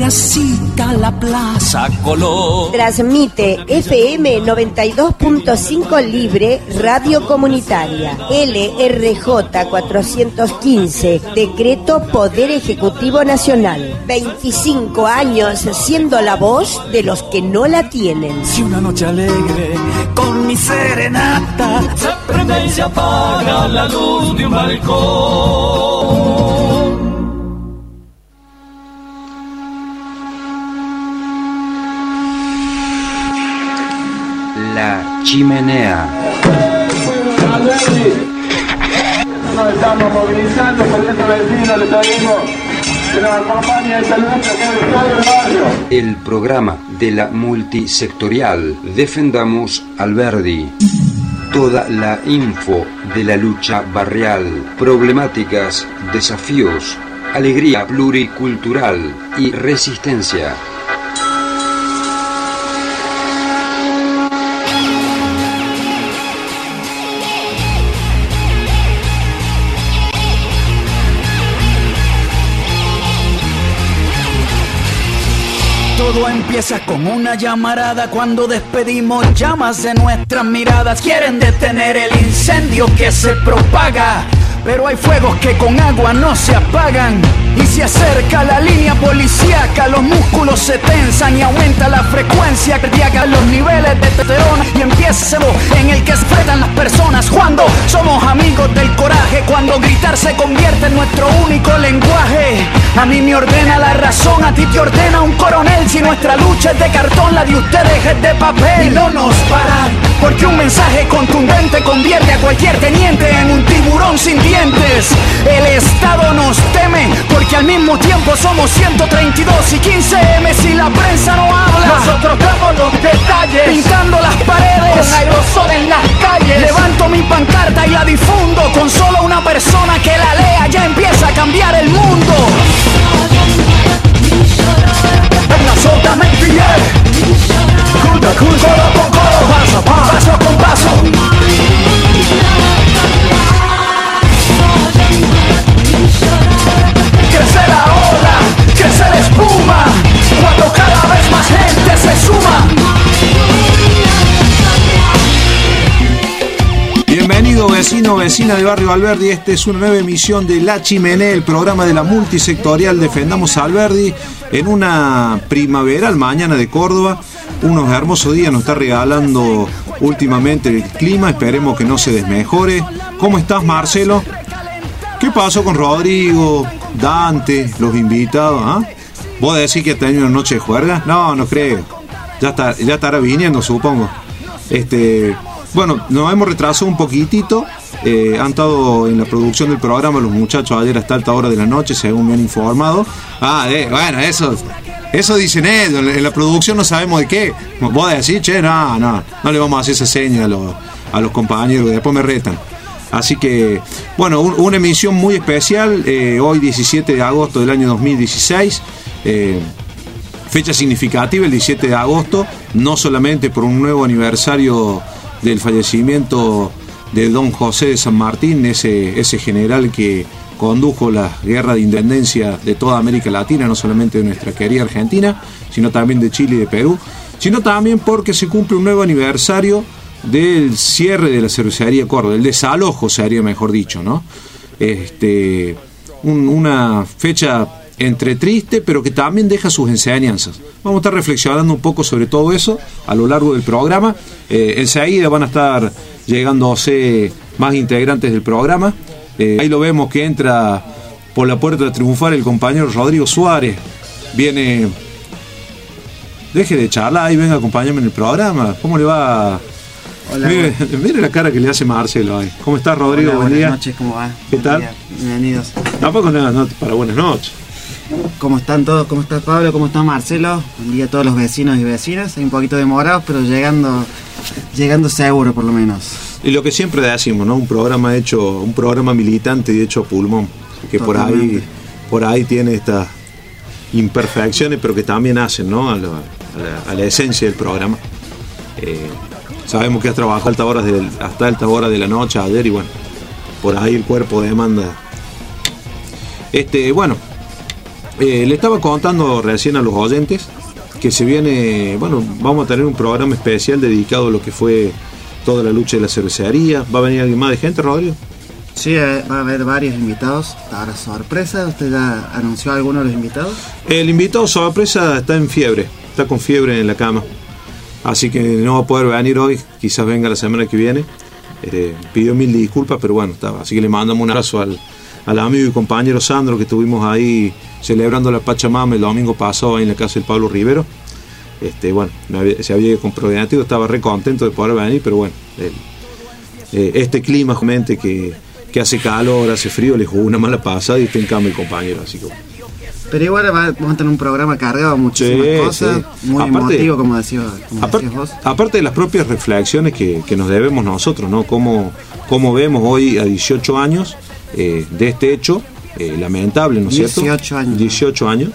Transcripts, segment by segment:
transita la Plaza Colón. Transmite FM 92.5 Libre Radio Comunitaria. LRJ 415. Decreto Poder Ejecutivo Nacional. 25 años siendo la voz de los que no la tienen. Si una noche alegre con mi serenata se prende y se apaga la luz de un balcón. La chimenea. Nos estamos movilizando por este vecino, le pedimos que nos acompañe a esta lucha que es todo el barrio. El programa de la multisectorial Defendamos Alberdi. Toda la info de la lucha barrial, problemáticas, desafíos, alegría pluricultural y resistencia. Todo empieza con una llamarada cuando despedimos llamas de nuestras miradas. Quieren detener el incendio que se propaga, pero hay fuegos que con agua no se apagan. Y se acerca la línea policíaca, los músculos se tensan y aumenta la frecuencia cardíaca, los niveles de testosterona y empieza en el que se enfrentan las personas cuando somos amigos del coraje, cuando gritar se convierte en nuestro único lenguaje. A mí me ordena la razón, a ti te ordena un coronel. Si nuestra lucha es de cartón, la de ustedes es de papel. Y no nos paran, porque un mensaje contundente convierte a cualquier teniente en un tiburón sin dientes. El Estado nos teme, porque al mismo tiempo somos 132 y 15M si la prensa no habla. Nosotros damos los detalles, pintando las paredes con aerosol en las calles. Levanto mi pancarta y la difundo, con solo una persona que la lea ya empieza a cambiar el mundo. Absolutamente bien. Codo con codo, paso a paso, paso con paso. Crece la ola, crece la espuma, cuando cada vez más gente se suma. Bienvenido vecino, vecina de Barrio Alberdi. Esta es una nueva emisión de La Chimenea, el programa de la multisectorial Defendamos Alberdi, en una primaveral mañana de Córdoba. Unos hermosos días nos está regalando últimamente el clima, esperemos que no se desmejore. ¿Cómo estás, Marcelo? ¿Qué pasó con Rodrigo, Dante, los invitados? ¿Ah? ¿Vos decís que has tenido una noche de juerga? No, no creo. Ya estará viniendo, supongo. Bueno, nos hemos retrasado un poquitito. Han estado en la producción del programa los muchachos ayer hasta alta hora de la noche, según me han informado. Bueno, eso dicen ellos. En la producción no sabemos de qué. Vos decís, che, no le vamos a hacer esa seña a los compañeros, después me retan. Así que, bueno, una emisión muy especial, hoy 17 de agosto del año 2016, fecha significativa, el 17 de agosto, no solamente por un nuevo aniversario del fallecimiento de don José de San Martín, ese general que condujo la guerra de independencia de toda América Latina, no solamente de nuestra querida Argentina, sino también de Chile y de Perú, sino también porque se cumple un nuevo aniversario del cierre de la cervecería Córdoba, el desalojo sería mejor dicho, ¿no? Una fecha entre triste, pero que también deja sus enseñanzas. Vamos a estar reflexionando un poco sobre todo eso a lo largo del programa. Enseguida van a estar llegándose más integrantes del programa. Ahí lo vemos que entra por la puerta de triunfar el compañero Rodrigo Suárez. Viene... Deje de charlar y venga a acompañarme en el programa. ¿Cómo le va? Hola. Mire la cara que le hace Marcelo ahí. ¿Cómo estás, Rodrigo? Hola, buen día. Buenas noches, ¿cómo va? ¿Qué tal? Bienvenidos. Tampoco nada, para buenas noches. ¿Cómo están todos? ¿Cómo está Pablo? ¿Cómo está Marcelo? Buen día a todos los vecinos y vecinas. Hay un poquito demorados, pero llegando seguro por lo menos. Y lo que siempre decimos, ¿no? Un programa militante y hecho a pulmón. Que por ahí tiene estas imperfecciones, pero que también hacen, ¿no? a la esencia del programa. Sabemos que has trabajado hasta altas horas de la noche ayer y bueno, por ahí el cuerpo demanda. Bueno, Le estaba contando recién a los oyentes que se viene, bueno, vamos a tener un programa especial dedicado a lo que fue toda la lucha de la cervecería. ¿Va a venir alguien más de gente, Rodrigo? Sí, va a haber varios invitados. Ahora sorpresa, ¿usted ya anunció a alguno de los invitados? El invitado sorpresa está en fiebre, está con fiebre en la cama. Así que no va a poder venir hoy, quizás venga la semana que viene. Pidió 1000 disculpas, pero bueno, estaba. Así que le mandamos un abrazo al amigo y compañero Sandro, que estuvimos ahí celebrando la Pachamama el domingo pasado ahí en la casa del Pablo Rivero. Bueno, se había comprometido, estaba re contento de poder venir, pero bueno, este clima, realmente que hace calor, hace frío, le jugó una mala pasada y está en cama el compañero, así que bueno. Pero igual vamos a tener un programa cargado de muchísimas cosas, muy emotivo, como decías vos. Aparte de las propias reflexiones que nos debemos nosotros, ¿no? Cómo vemos hoy a 18 años de este hecho lamentable, ¿no es cierto? 18 años,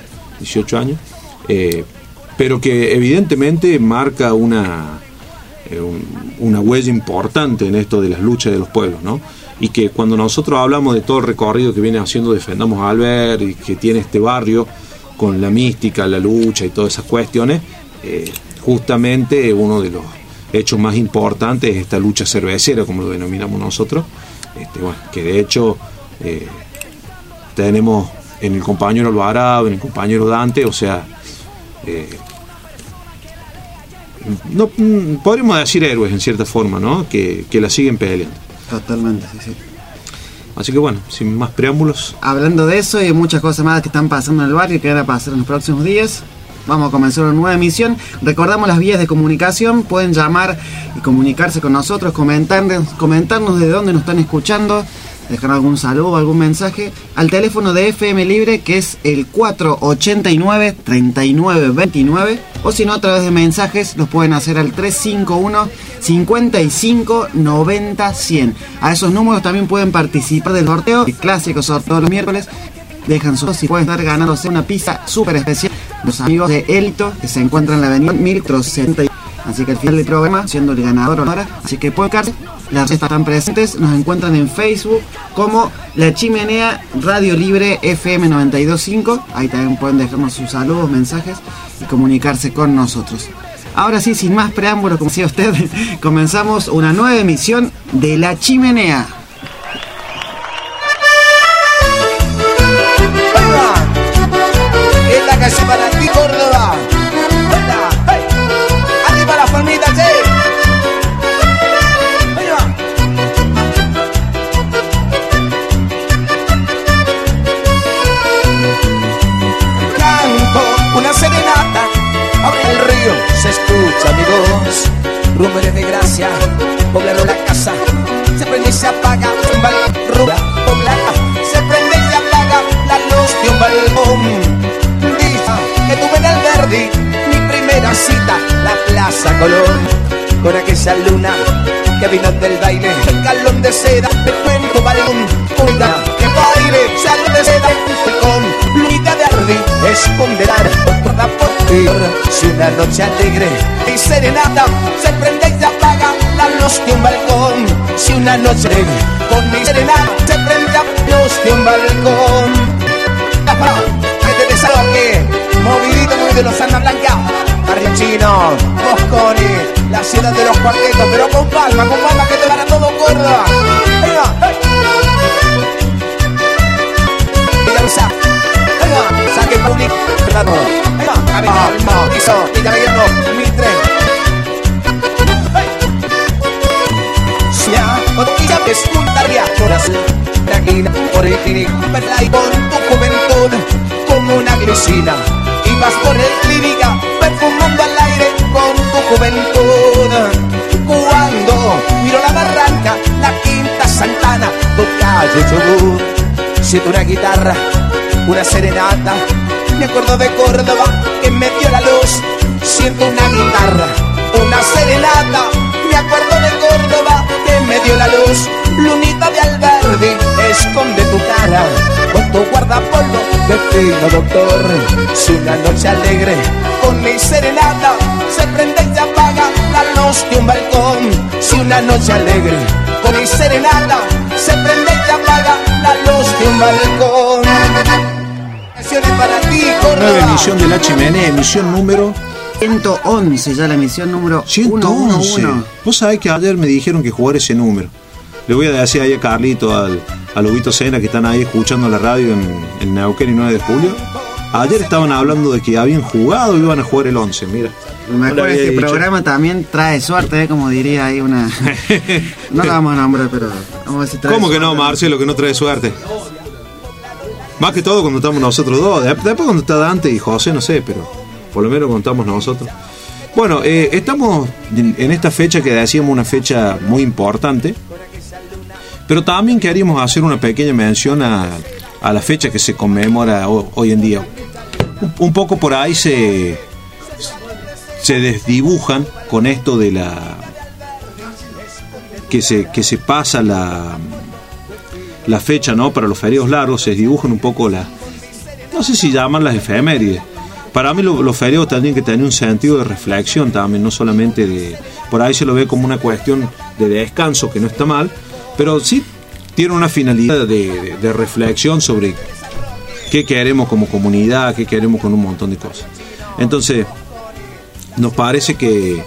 pero que evidentemente marca una huella importante en esto de las luchas de los pueblos, ¿no? Y que cuando nosotros hablamos de todo el recorrido que viene haciendo Defendamos a Alberdi y que tiene este barrio con la mística, la lucha y todas esas cuestiones, justamente uno de los hechos más importantes es esta lucha cervecera, como lo denominamos nosotros, bueno, que de hecho tenemos en el compañero Alvarado, en el compañero Dante, o sea, no podríamos decir héroes en cierta forma, ¿no? Que la siguen peleando. Totalmente, sí. Así que bueno, sin más preámbulos. Hablando de eso y de muchas cosas más que están pasando en el barrio y que van a pasar en los próximos días, vamos a comenzar una nueva emisión. Recordamos las vías de comunicación, pueden llamar y comunicarse con nosotros, comentarnos de dónde nos están escuchando, dejar algún saludo, algún mensaje, al teléfono de FM Libre, que es el 489-3929, o si no, a través de mensajes los pueden hacer al 351-55-90-100. A esos números también pueden participar del sorteo, el clásico sorteo de los miércoles. Dejan su si pueden estar ganándose una pizza súper especial. Los amigos de Elito, que se encuentran en la avenida 1060. Así que al final del programa, siendo el ganador ahora, así que pueden quedarse. Las redes están presentes, nos encuentran en Facebook como La Chimenea Radio Libre FM 92.5. Ahí también pueden dejarnos sus saludos, mensajes y comunicarse con nosotros. Ahora sí, sin más preámbulos, como decía usted, comenzamos una nueva emisión de La Chimenea. Es la calle para ti, Córdoba. Hey. Aquí para las palmitas, una serenata, abre el río, se escucha mi voz. Rumores de gracia, poblando la casa, se prende y se apaga un balcón. Poblada, se prende y se apaga la luz de un balcón. Dice que tuve en Alberdi mi primera cita, la Plaza Colón, con aquella luna que vino del baile, el calón de seda, el cuento balón, oiga, que baile, salón de seda, con lunita de ardi, esconderá toda por ti. Si una noche alegre y serenata, se prende y se apaga la luz de un balcón. Si una noche alegre con mi serenata, se prende la luz de un balcón. Que te desaloje, movidito muy de los Santa Blanca, Barrio Chino, Mosconi, la ciudad de los cuartetos, pero con palma que te van a todo Córdoba. Venga, hey. Vilausa, venga, saque público, venga, Alma, Iso, Villavierno, Mitre. Hey. Suya, Otilla, Pescuntarria, Corazón, Tranquila, por el clínico, verla y con tu juventud, como una grisina. Y vas por el clínica, perfumando al aire con tu juventud. Cuando miro la barranca, la Quinta Santana, tu calle Chubut, siento una guitarra, una serenata. Me acuerdo de Córdoba que me dio la luz. Siento una guitarra, una serenata. Me acuerdo de Córdoba que me dio la luz. Lunita de Alberdi, esconde tu cara con tu guardapolvo de fino doctor. Si una noche alegre con mi serenata, se prende y se apaga la luz de un balcón. Si una noche alegre con mi serenata, se prende y se apaga la luz de un balcón. bendiciones para ti, Nueva Córdoba. emisión de La Chimenea, emisión número 111, ya la emisión número 111. 111. Vos sabés que ayer me dijeron que jugar ese número. Le voy a decir ahí a Carlito, al Lobito Sena, que están ahí escuchando la radio en Neuquén y 9 de julio. Ayer estaban hablando de que habían jugado y iban a jugar el 11, mira. Lo mejor No le es que había este dicho. programa también trae suerte, como diría ahí una... No la vamos a nombrar, pero vamos a ver si trae ¿Cómo que no, suerte. Marcelo, que no trae suerte? Más que todo cuando estamos nosotros dos. Después cuando está Dante y José, no sé, pero por lo menos cuando estamos nosotros. Bueno, estamos en esta fecha que decíamos una fecha muy importante, pero también queríamos hacer una pequeña mención a la fecha que se conmemora hoy en día. Un poco por ahí se desdibujan con esto de la que se pasa la fecha, ¿no? Para los feriados largos se dibujan un poco no sé si llaman las efemérides. Para mí los feriados tienen que tener un sentido de reflexión también, no solamente por ahí se lo ve como una cuestión de descanso, que no está mal, pero sí tiene una finalidad de reflexión sobre qué queremos como comunidad, qué queremos con un montón de cosas. Entonces, nos parece que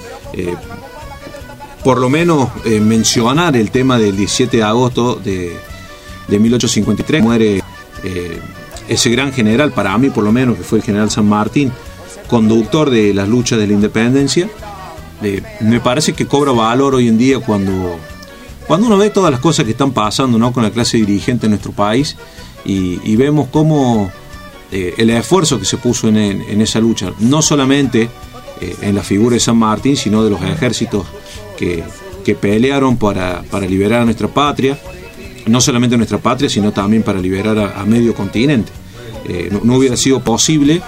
por lo menos mencionar el tema del 17 de agosto de 1853, muere ese gran general, para mí por lo menos, que fue el general San Martín, conductor de las luchas de la independencia. Me parece que cobra valor hoy en día cuando uno ve todas las cosas que están pasando, ¿no? Con la clase dirigente de nuestro país y vemos cómo el esfuerzo que se puso en esa lucha, no solamente en la figura de San Martín, sino de los ejércitos que pelearon para liberar a nuestra patria, no solamente nuestra patria, sino también para liberar a medio continente. No hubiera sido posible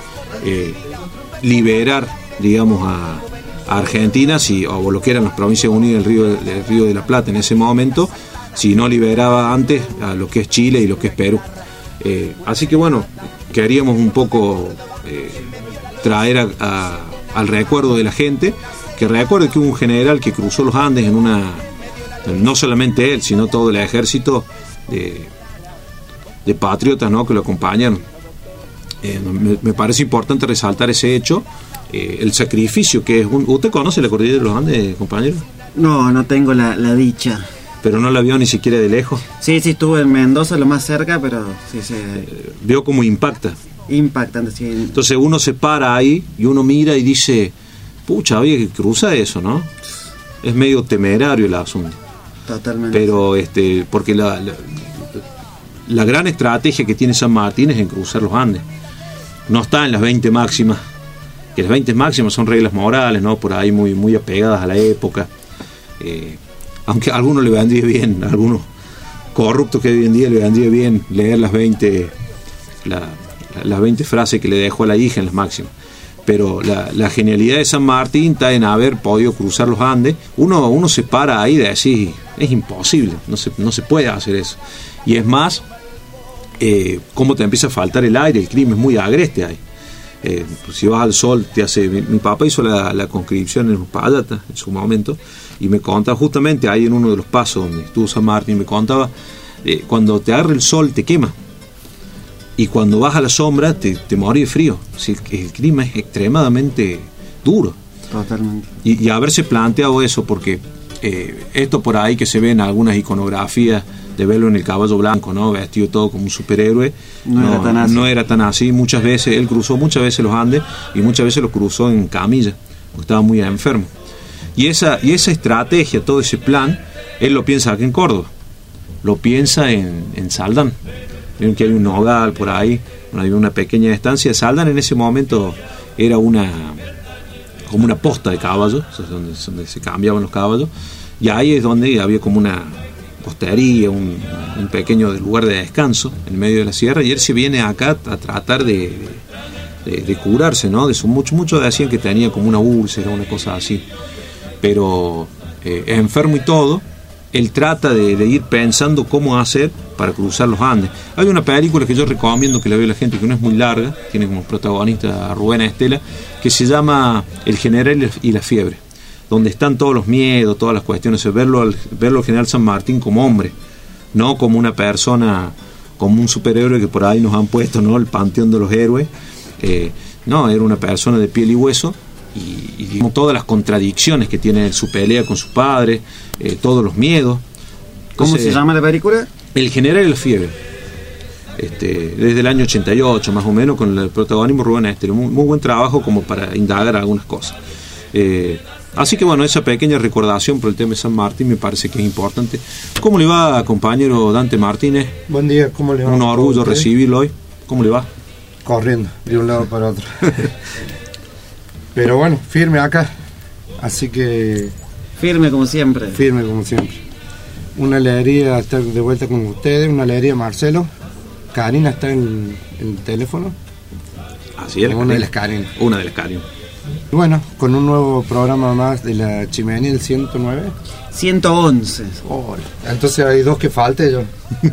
liberar, digamos, a Argentina, o lo que eran las Provincias Unidas del Río de la Plata en ese momento, si no liberaba antes a lo que es Chile y lo que es Perú. Así que bueno, queríamos un poco traer al recuerdo de la gente, que recuerde que hubo un general que cruzó los Andes no solamente él, sino todo el ejército de patriotas, ¿no? Que lo acompañaron. Me parece importante resaltar ese hecho, el sacrificio que es. ¿Usted conoce la cordillera de los Andes, compañero? No tengo la dicha. Pero no la vio ni siquiera de lejos. Sí, estuve en Mendoza, lo más cerca, pero sí se... Vio cómo impacta. Impactante, sí. Entonces uno se para ahí y uno mira y dice, pucha, había que cruzar eso, ¿no? Es medio temerario el asunto. Totalmente. Pero porque la gran estrategia que tiene San Martín es en cruzar los Andes. No está en las 20 máximas, que las 20 máximas son reglas morales, ¿no? Por ahí muy, muy apegadas a la época. Aunque a algunos le vendría bien, a algunos corruptos que hoy en día le vendría bien leer las 20 frases que le dejó a la hija en las máximas. Pero la genialidad de San Martín está en haber podido cruzar los Andes. Uno se para ahí de decir, es imposible, no se puede hacer eso. Y es más, cómo te empieza a faltar el aire, el clima es muy agreste ahí. Si vas al sol, te hace. Mi papá hizo la conscripción en Uspallata en su momento, y me contaba justamente ahí en uno de los pasos donde estuvo San Martín, me contaba, cuando te agarra el sol te quema, y cuando vas a la sombra te morís de frío. Si el clima es extremadamente duro. Totalmente. Y haberse planteado eso, porque esto por ahí que se ve en algunas iconografías de verlo en el caballo blanco, ¿no? Vestido todo como un superhéroe, no era tan así. Muchas veces él cruzó muchas veces los Andes, y muchas veces los cruzó en camilla, porque estaba muy enfermo. Y esa estrategia, todo ese plan, él lo piensa aquí en Córdoba, lo piensa en Saldán. Vieron que hay un nogal por ahí, hay una pequeña estancia. Saldán en ese momento era como una posta de caballos, donde se cambiaban los caballos, y ahí es donde había como una postería, un pequeño lugar de descanso en medio de la sierra, y él se viene acá a tratar de curarse, ¿no? Muchos decían que tenía como una úlcera, una cosa así, pero enfermo y todo, él trata de ir pensando cómo hacer para cruzar los Andes. Hay una película que yo recomiendo que la vea la gente, que no es muy larga, tiene como protagonista a Rubén Estela, que se llama El general y la fiebre, donde están todos los miedos, todas las cuestiones, verlo al general San Martín como hombre, no como una persona como un superhéroe que por ahí nos han puesto, ¿no? El panteón de los héroes. No, era una persona de piel y hueso, y digamos, todas las contradicciones que tiene su pelea con su padre, todos los miedos. ¿Cómo se llama la película? El general y la fiebre. Desde el año 88 más o menos, con el protagonismo Rubén Estero. Muy buen trabajo como para indagar algunas cosas. Así que bueno, esa pequeña recordación por el tema de San Martín me parece que es importante. ¿Cómo le va, compañero Dante Martínez? Buen día, ¿cómo le va? Un orgullo recibirlo hoy. ¿Cómo le va? Corriendo de un lado para otro. Pero bueno, firme acá. Así que... Firme como siempre. Firme como siempre. Una alegría estar de vuelta con ustedes, una alegría Marcelo. Karina está en el teléfono. Así es. Una de las Karina. Una de las Karina. Bueno, con un nuevo programa más de la Chimenea, el 109. 111. Oh, entonces hay dos que falte yo.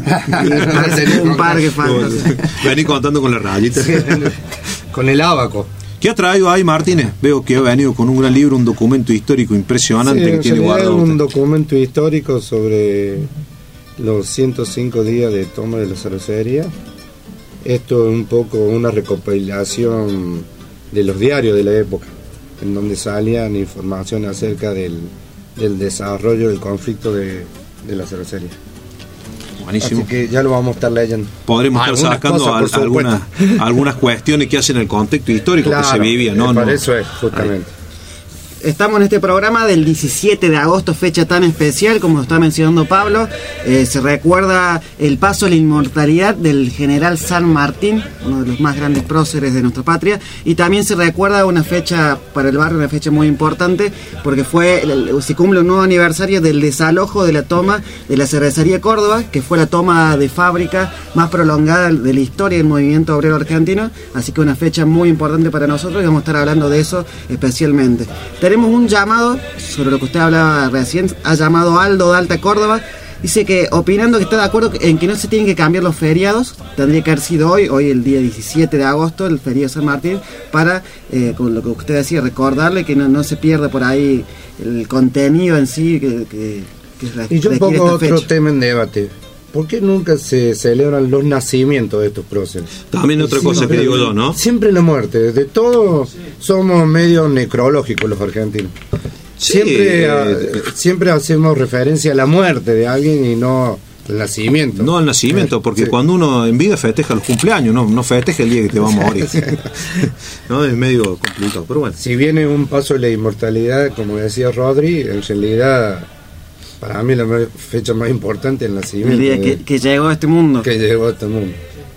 Un par que faltan. Vení contando con la rayita. Con el ábaco. ¿Qué ha traído ahí, Martínez? Veo que ha venido con un gran libro, un documento histórico impresionante, sí, que tiene guardado. Un documento histórico sobre los 105 días de toma de la cervecería. Esto es un poco una recopilación de los diarios de la época, en donde salían información acerca del desarrollo del conflicto de la cervecería. Buenísimo. Así que ya lo vamos a estar leyendo. Podremos estar sacando algunas cuestiones que hacen el contexto histórico, claro, que se vivía, ¿no? Para eso es, justamente. Estamos en este programa del 17 de agosto, fecha tan especial, como está mencionando Pablo. Se recuerda el paso a la inmortalidad del general San Martín, uno de los más grandes próceres de nuestra patria. Y también se recuerda una fecha para el barrio, una fecha muy importante, porque se cumple un nuevo aniversario del desalojo de la toma de la cervecería Córdoba, que fue la toma de fábrica más prolongada de la historia del movimiento obrero argentino. Así que una fecha muy importante para nosotros y vamos a estar hablando de eso especialmente. Tenemos un llamado sobre lo que usted hablaba recién. Ha llamado Aldo de Alta Córdoba. Dice que opinando que está de acuerdo en que no se tienen que cambiar los feriados. Tendría que haber sido hoy el día 17 de agosto, el feriado de San Martín, para, con lo que usted decía, recordarle que no se pierda por ahí el contenido en sí que y yo pongo otro tema en debate. ¿Por qué nunca se celebran los nacimientos de estos próceres? También otra cosa que digo yo, ¿no? Siempre la muerte. Desde todo somos medio necrológicos los argentinos. Sí, siempre hacemos referencia a la muerte de alguien y no al nacimiento. No al nacimiento, porque cuando uno en vida festeja los cumpleaños, no festeja el día que te va a morir. No, es medio complicado, pero bueno. Si viene un paso de la inmortalidad, como decía Rodri, en realidad... Para mí la fecha más importante es el nacimiento. El día que llegó a este mundo. Que llegó a este mundo.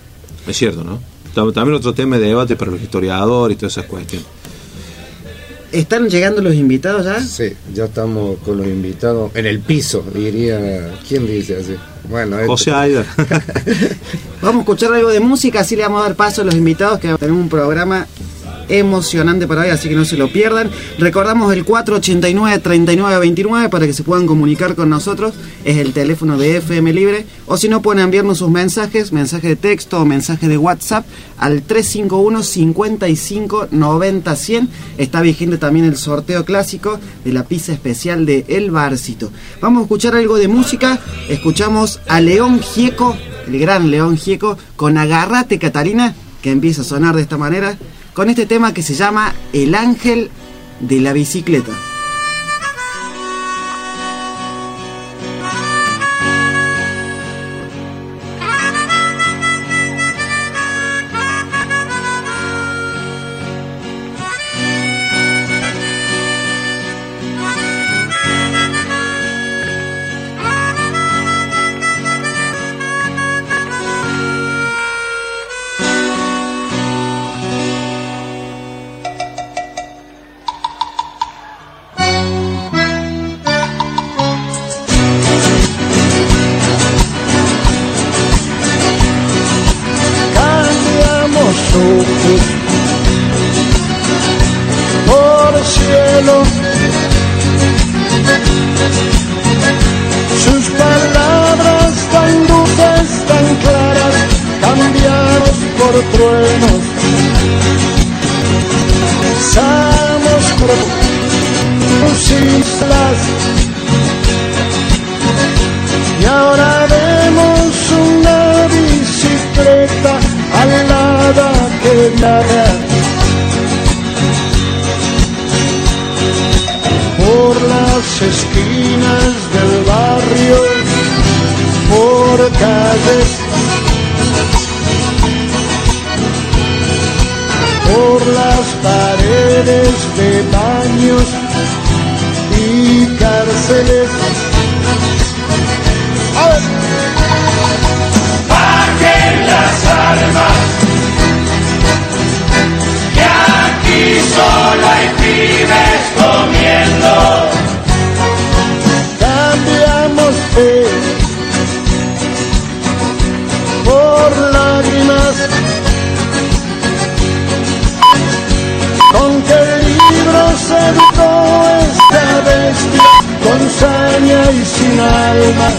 Es cierto, ¿no? También otro tema de debate para los historiadores y todas esas cuestiones. ¿Están llegando los invitados ya? Sí, ya estamos con los invitados en el piso, diría... ¿Quién dice así? Bueno, José Aida. Vamos a escuchar algo de música, así le vamos a dar paso a los invitados, que tenemos un programa emocionante para hoy, así que no se lo pierdan. Recordamos el 489-3929 para que se puedan comunicar con nosotros, es el teléfono de FM Libre, o si no pueden enviarnos sus mensajes de texto o mensajes de WhatsApp al 351-55-90-100. Está vigente también el sorteo clásico de la pizza especial de El Barcito. Vamos a escuchar algo de música. Escuchamos a León Gieco, el gran León Gieco, con Agárrate Catalina, que empieza a sonar de esta manera, con este tema que se llama El Ángel de la Bicicleta. por cielo, sus palabras tan dulces, tan claras, cambiados por truenos. Pasamos por sus islas y ahora vemos una visión viaja por las esquinas del barrio, por calles, por las paredes de baños y cárceles. Bajen las armas, que aquí solo hay pibes comiendo. Cambiamos fe por lágrimas, con qué libro se educó esta bestia, con saña y sin alma.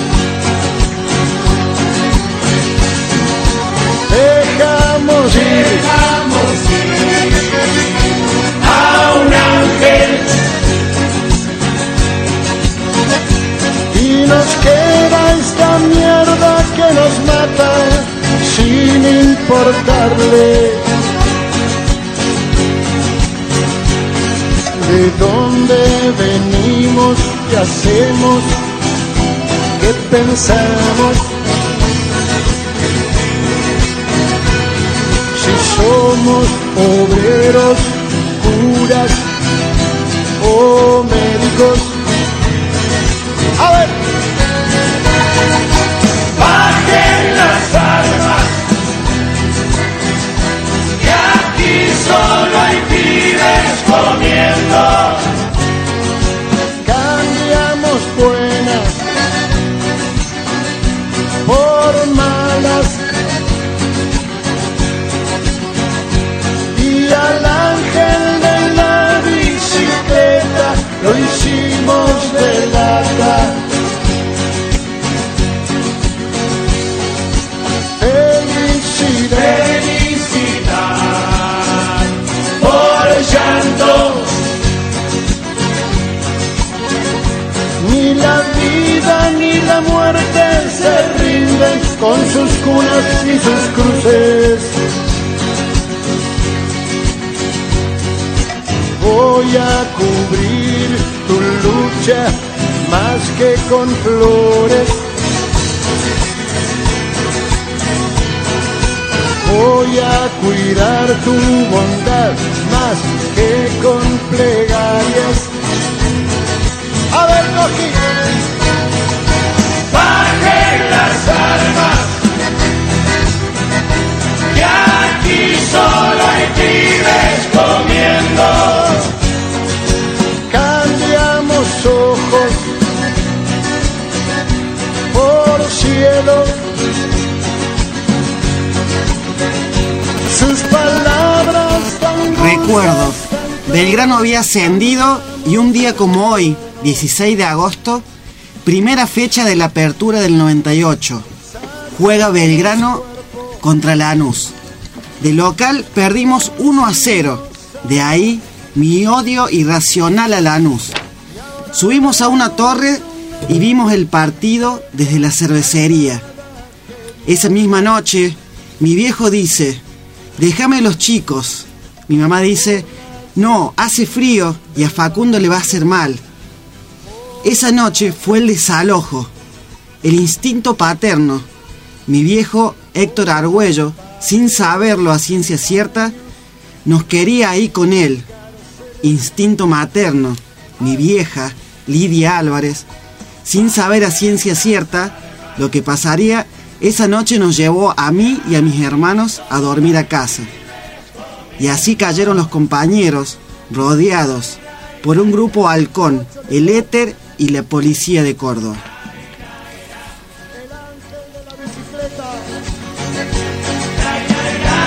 Dejamos ir a un ángel y nos queda esta mierda que nos mata sin importarle de dónde venimos, qué hacemos, qué pensamos. Si somos obreros, curas o médicos. A ver. bajen las armas, que aquí solo hay pibes comiendo. Cambiamos buenas por malas y al ángel de la bicicleta lo hicimos de lata. Felicidad por llanto, Ni la vida ni la muerte se rinden con sus cunas y sus cruces. Voy a cubrir tu lucha más que con flores. Voy a cuidar tu bondad más que con plegarias. A ver, Coqui. bajen las armas, que aquí solo hay pibes comiendo. Cambiamos ojos por cielo. Sus palabras tan Recuerdos. Belgrano había ascendido y un día como hoy, 16 de agosto, primera fecha de la apertura del 98. Juega Belgrano contra Lanús. De local perdimos 1-0. De ahí mi odio irracional a Lanús. Subimos a una torre y vimos el partido desde la cervecería. Esa misma noche, mi viejo dice: déjame los chicos. Mi mamá dice: no, hace frío y a Facundo le va a hacer mal. Esa noche fue el desalojo, el instinto paterno. Mi viejo Héctor Argüello, sin saberlo a ciencia cierta, nos quería ahí con él. Instinto materno. Mi vieja, Lidia Álvarez, sin saber a ciencia cierta lo que pasaría, esa noche nos llevó a mí y a mis hermanos a dormir a casa. Y así cayeron los compañeros, rodeados por un grupo halcón, el Éter y la policía de Córdoba.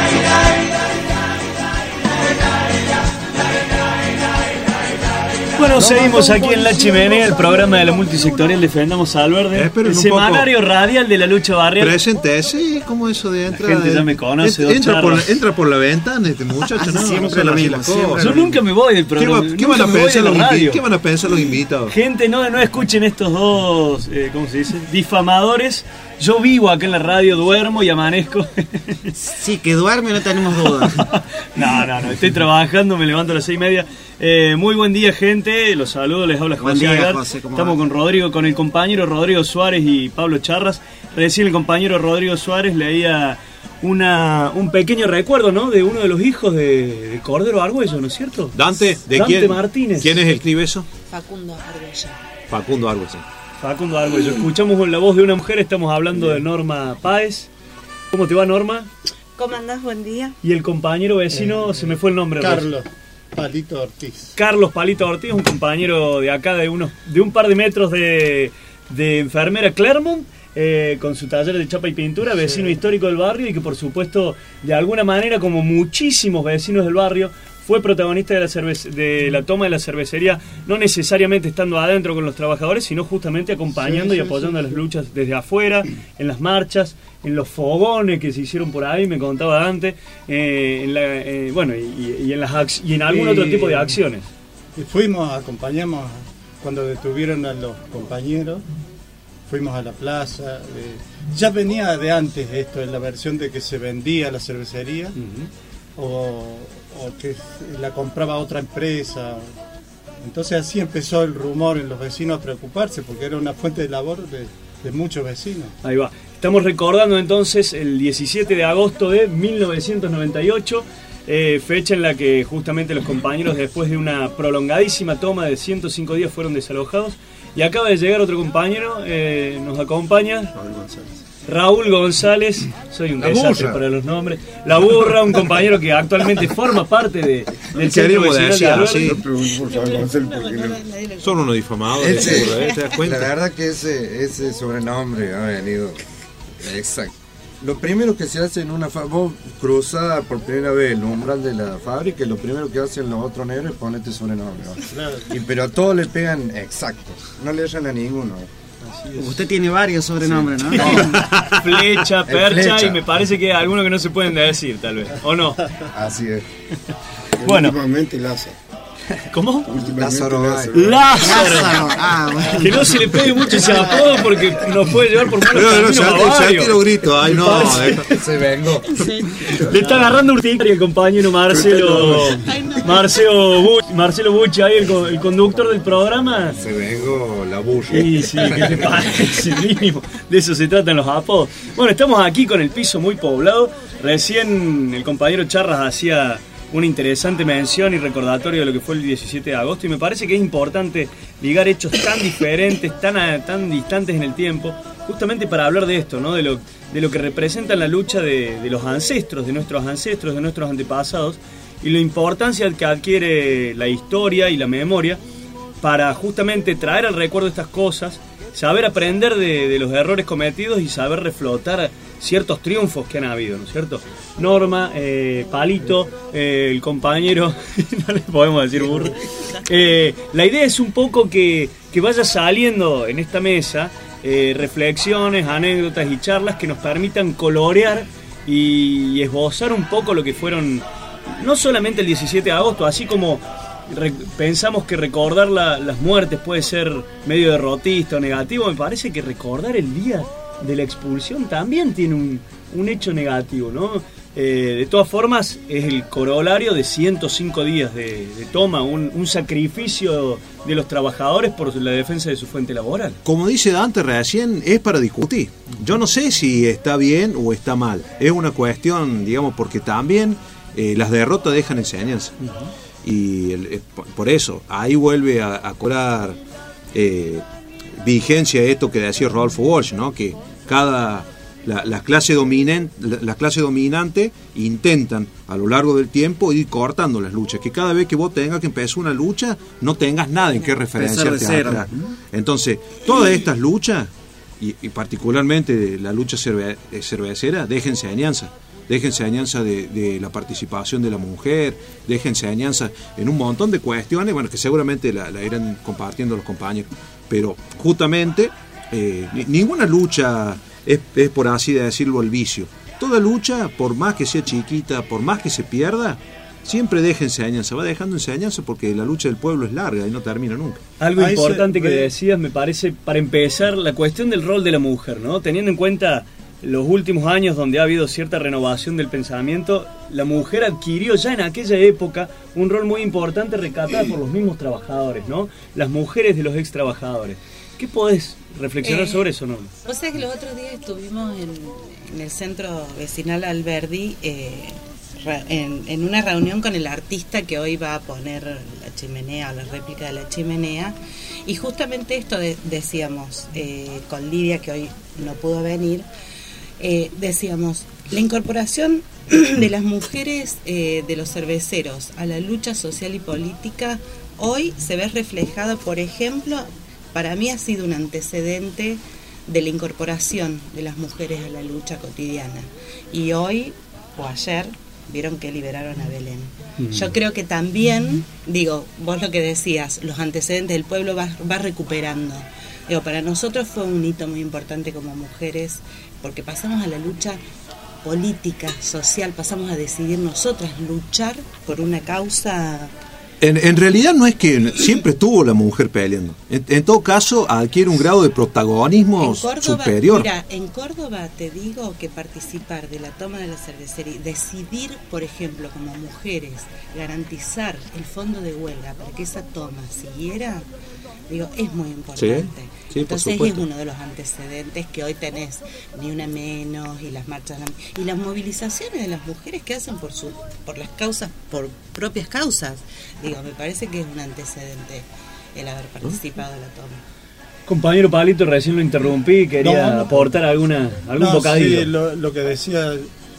Bueno, Seguimos aquí en La Chimenea, el programa de la multisectorial Defendamos al Verde, el semanario radial de la lucha barrial. Preséntese, ¿cómo eso de entrar? La gente ya me conoce. Entra por la ventana este muchacho, ¿no? Siempre lo mismo. Yo nunca me voy del programa. ¿Qué van a pensar los invitados? Gente, no escuchen estos dos, ¿cómo se dice? Difamadores. Yo vivo acá en la radio, duermo y amanezco. Sí, que duerme, no tenemos dudas. No, estoy trabajando, me levanto a las 6:30. Muy buen día, gente, los saludo, les habla José Agar. Estamos con Rodrigo, con el compañero Rodrigo Suárez y Pablo Charras. Recién el compañero Rodrigo Suárez leía un pequeño recuerdo, ¿no? De uno de los hijos de Cordero Argüello, ¿no es cierto? Dante Martínez. ¿Quién escribe eso? Facundo Argüello. Facundo Argüello. Escuchamos la voz de una mujer, estamos hablando de Norma Páez. ¿Cómo te va, Norma? ¿Cómo andás? Buen día. Y el compañero vecino, se me fue el nombre. Carlos Palito Ortiz. Carlos Palito Ortiz, un compañero de acá de un par de metros de enfermera Clermont, con su taller de chapa y pintura, vecino histórico del barrio y que por supuesto, de alguna manera, como muchísimos vecinos del barrio, fue protagonista de la toma de la cervecería, no necesariamente estando adentro con los trabajadores, sino justamente acompañando y apoyando las luchas desde afuera, en las marchas, en los fogones que se hicieron por ahí, me contaba Dante, y en algún otro tipo de acciones. Acompañamos cuando detuvieron a los compañeros, fuimos a la plaza. Ya venía de antes esto, en la versión de que se vendía la cervecería, o que la compraba otra empresa. Entonces así empezó el rumor en los vecinos a preocuparse, porque era una fuente de labor de muchos vecinos. Ahí va. Estamos recordando entonces el 17 de agosto de 1998, fecha en la que justamente los compañeros, después de una prolongadísima toma de 105 días, fueron desalojados. Y acaba de llegar otro compañero, nos acompaña Raúl González, soy un desastre para los nombres. La Burra, un compañero que actualmente forma parte del centro vecinal de Son unos difamados. ¿Te das cuenta? La verdad que ese sobrenombre ha venido. Exacto. Lo primero que se hace en una fábrica, vos cruzás por primera vez el umbral de la fábrica, y lo primero que hacen los otros negros es ponerte sobrenombre. Pero a todos le pegan exacto, no le hallan a ninguno. Usted tiene varios sobrenombres, ¿no? Flecha, Percha, y me parece que hay algunos que no se pueden decir, tal vez, ¿o no? Así es. Bueno. Últimamente Lázaro. ¿Cómo? Lázaro. Bueno. Que no se le pegue mucho ese apodo porque nos puede llevar por malos caminos a varios. Se grito, ay no. Se vengo. Le está agarrando urticaria el compañero Marcelo Bucci, ahí el conductor del programa. Se vengo la bulla. Sí, que te parece mínimo. De eso se tratan los apodos. Bueno, estamos aquí con el piso muy poblado. Recién el compañero Charras hacía una interesante mención y recordatorio de lo que fue el 17 de agosto, y me parece que es importante ligar hechos tan diferentes, tan distantes en el tiempo, justamente para hablar de esto, ¿no? de lo que representa la lucha de los ancestros, de nuestros antepasados, y la importancia que adquiere la historia y la memoria para justamente traer al recuerdo estas cosas, saber aprender de los errores cometidos y saber reflotar ciertos triunfos que han habido, ¿no es cierto? Norma, Palito, el compañero, no le podemos decir burro. La idea es un poco que vaya saliendo en esta mesa reflexiones, anécdotas y charlas que nos permitan colorear y esbozar un poco lo que fueron, no solamente el 17 de agosto, así como pensamos que recordar las muertes puede ser medio derrotista o negativo, me parece que recordar el día de la expulsión también tiene un hecho negativo, ¿no? De todas formas, es el corolario de 105 días de toma, un sacrificio de los trabajadores por la defensa de su fuente laboral. Como dice Dante recién, es para discutir. Yo no sé si está bien o está mal. Es una cuestión, digamos, porque también las derrotas dejan enseñanza. Y por eso, ahí vuelve a cobrar vigencia esto que decía Rodolfo Walsh, ¿no? Que la clase dominante intentan a lo largo del tiempo ir cortando las luchas, que cada vez que vos tengas que empezar una lucha no tengas nada en qué referenciarte atrás. Entonces, todas estas luchas y particularmente la lucha cervecera deja enseñanza. deja enseñanza de la participación de la mujer, deja enseñanza en un montón de cuestiones, bueno, que seguramente la irán compartiendo los compañeros, pero justamente ninguna lucha es, por así decirlo, el vicio. Toda lucha, por más que sea chiquita, por más que se pierda, siempre deja enseñanza, va dejando enseñanza, porque la lucha del pueblo es larga y no termina nunca. Algo importante que decías, me parece, para empezar, la cuestión del rol de la mujer, ¿no? Teniendo en cuenta los últimos años donde ha habido cierta renovación del pensamiento, la mujer adquirió ya en aquella época un rol muy importante recatado por los mismos trabajadores, ¿no? Las mujeres de los ex trabajadores. ¿Qué podés reflexionar sobre eso, no? O sea que los otros días estuvimos en el centro vecinal Alberdi en una reunión con el artista que hoy va a poner la chimenea o la réplica de la chimenea, y justamente esto decíamos con Lidia, que hoy no pudo venir, decíamos, la incorporación de las mujeres de los cerveceros a la lucha social y política hoy se ve reflejada, por ejemplo, para mí ha sido un antecedente de la incorporación de las mujeres a la lucha cotidiana. Y hoy, o ayer, vieron que liberaron a Belén. Yo creo que también, digo, vos lo que decías, los antecedentes del pueblo va recuperando. Digo, para nosotros fue un hito muy importante como mujeres, porque pasamos a la lucha política, social, pasamos a decidir nosotras luchar por una causa. En realidad no es que siempre estuvo la mujer peleando. En todo caso, adquiere un grado de protagonismo superior. Mira, en Córdoba te digo que participar de la toma de la cervecería, decidir, por ejemplo, como mujeres, garantizar el fondo de huelga para que esa toma siguiera, digo, es muy importante. Sí, entonces es uno de los antecedentes que hoy tenés, ni una menos, y las marchas y las movilizaciones de las mujeres que hacen por las causas, por propias causas. Digo, me parece que es un antecedente el haber participado en la toma. Compañero Pablito, recién lo interrumpí, quería aportar algún bocadillo. Sí, lo que decía,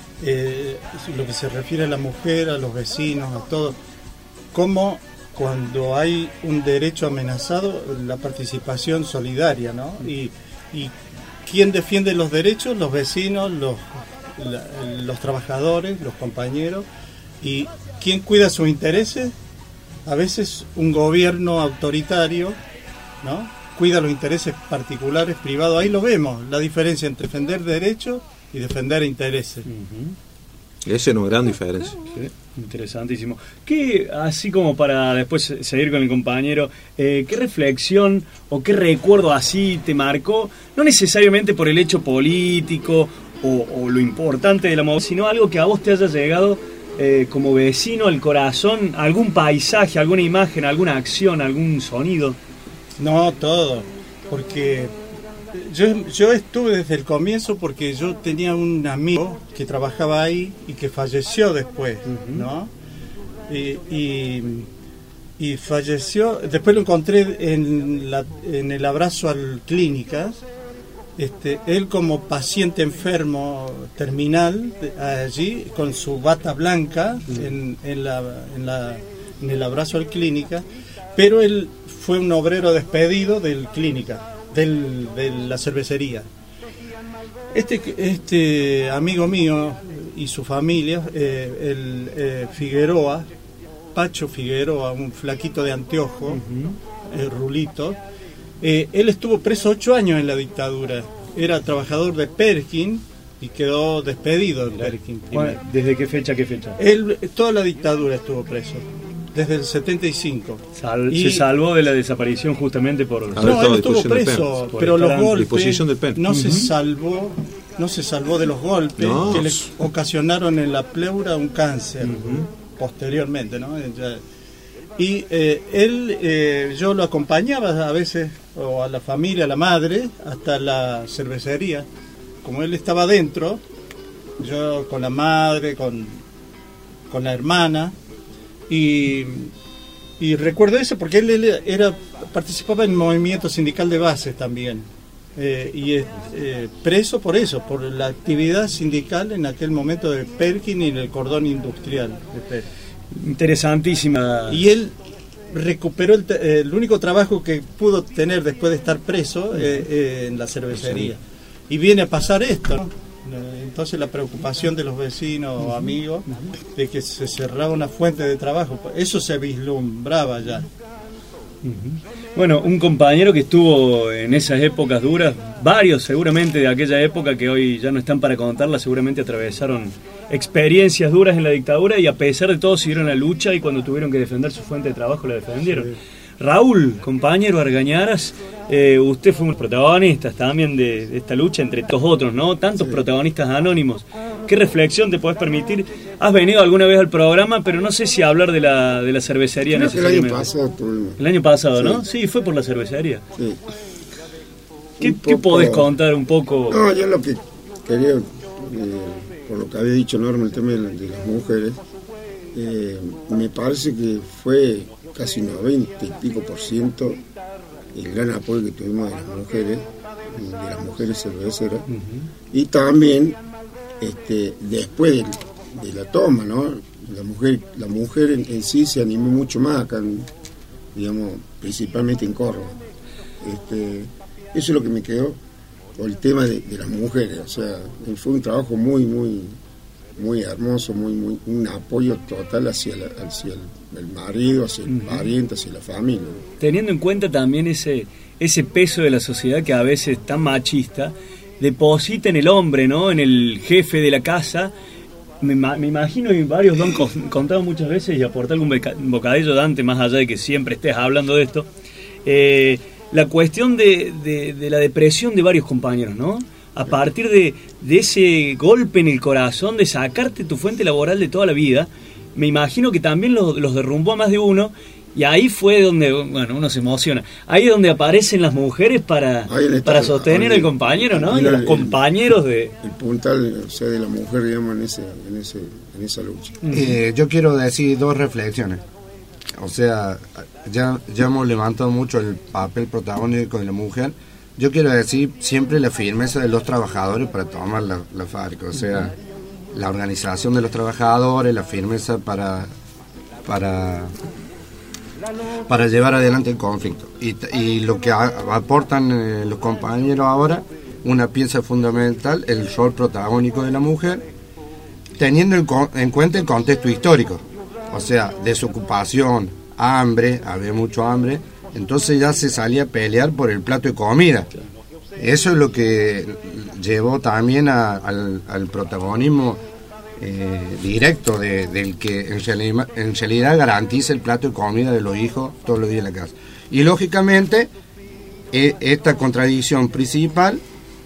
lo que se refiere a la mujer, a los vecinos, a todo, cómo cuando hay un derecho amenazado, la participación solidaria, ¿no? Y ¿quién defiende los derechos? Los vecinos, los trabajadores, los compañeros. ¿Y quién cuida sus intereses? A veces un gobierno autoritario, ¿no?, cuida los intereses particulares, privados. Ahí lo vemos, la diferencia entre defender derechos y defender intereses. Esa es una gran diferencia. Sí, interesantísimo. ¿Qué, así como para después seguir con el compañero, qué reflexión o qué recuerdo así te marcó, no necesariamente por el hecho político o lo importante de la movida, sino algo que a vos te haya llegado como vecino al corazón, algún paisaje, alguna imagen, alguna acción, algún sonido? No, todo, porque yo estuve desde el comienzo, porque yo tenía un amigo que trabajaba ahí y que falleció después, ¿no? Y falleció, después lo encontré en el Abrazo al Clínicas, él como paciente enfermo terminal, allí con su bata blanca en el Abrazo al Clínicas, pero él fue un obrero despedido del Clínica, de la cervecería. Este amigo mío y su familia, Figueroa, Pacho Figueroa, un flaquito de anteojo, rulito, él estuvo preso 8 años en la dictadura. Era trabajador de Perkin y quedó despedido de Perkin. ¿Desde qué fecha a qué fecha? Él toda la dictadura estuvo preso, desde el 75. Se salvó de la desaparición justamente por... No, él estuvo preso, pero los golpes no se salvó de los golpes que le ocasionaron en la pleura un cáncer posteriormente, ¿no? Y yo lo acompañaba a veces, o a la familia, a la madre, hasta la cervecería. Como él estaba adentro, yo con la madre, con la hermana, y recuerdo eso porque él participaba en el movimiento sindical de base también, y preso por eso, por la actividad sindical en aquel momento de Perkin y en el cordón industrial de Perkin. Interesantísima. Y él recuperó el único trabajo que pudo tener después de estar preso en la cervecería. Y viene a pasar esto, ¿no? Entonces la preocupación de los vecinos o amigos de que se cerraba una fuente de trabajo, eso se vislumbraba ya. Bueno, un compañero que estuvo en esas épocas duras, varios seguramente de aquella época que hoy ya no están para contarla, seguramente atravesaron experiencias duras en la dictadura y a pesar de todo siguieron la lucha y cuando tuvieron que defender su fuente de trabajo la defendieron. Sí. Raúl, compañero Argañaras, usted fue uno de los protagonistas también de esta lucha entre todos otros, ¿no? Tantos protagonistas anónimos. ¿Qué reflexión te podés permitir? Has venido alguna vez al programa, pero no sé si hablar de la cervecería necesariamente. El año pasado tuvimos. El año pasado, ¿no? Sí, fue por la cervecería. Sí. ¿Qué podés contar un poco? No, yo lo que quería, por lo que había dicho Norma, el tema de las mujeres, me parece que fue casi 90 y pico % el gran apoyo que tuvimos de las mujeres cerveceras. Y también después de la toma, ¿no? La mujer en sí se animó mucho más acá, digamos, principalmente en Córdoba. Eso es lo que me quedó por el tema de las mujeres. O sea, fue un trabajo muy hermoso, un apoyo total hacia el marido, hacia el pariente, hacia la familia. Teniendo en cuenta también ese peso de la sociedad que a veces tan machista deposita en el hombre, ¿no? En el jefe de la casa. Me imagino, y varios lo han contado muchas veces, y aportar algún bocadillo, Dante, más allá de que siempre estés hablando de esto, la cuestión de la depresión de varios compañeros, ¿no? A partir de ese golpe en el corazón, de sacarte tu fuente laboral de toda la vida, me imagino que también los derrumbó a más de uno, y ahí fue donde, bueno, uno se emociona. Ahí es donde aparecen las mujeres para sostener al compañero, ¿no? Y los compañeros de... El puntal, o sea, de la mujer, digamos, en esa lucha. Yo quiero decir dos reflexiones. O sea, ya hemos levantado mucho el papel protagónico de la mujer. Yo quiero decir siempre la firmeza de los trabajadores para tomar la fábrica. O sea, la organización de los trabajadores, la firmeza para llevar adelante el conflicto. Y lo que aportan los compañeros ahora, una pieza fundamental, el rol protagónico de la mujer, teniendo en cuenta el contexto histórico. O sea, desocupación, hambre, había mucho hambre, entonces ya se salía a pelear por el plato de comida. Eso es lo que llevó también al protagonismo directo del que en realidad garantiza el plato de comida de los hijos todos los días en la casa. Y lógicamente esta contradicción principal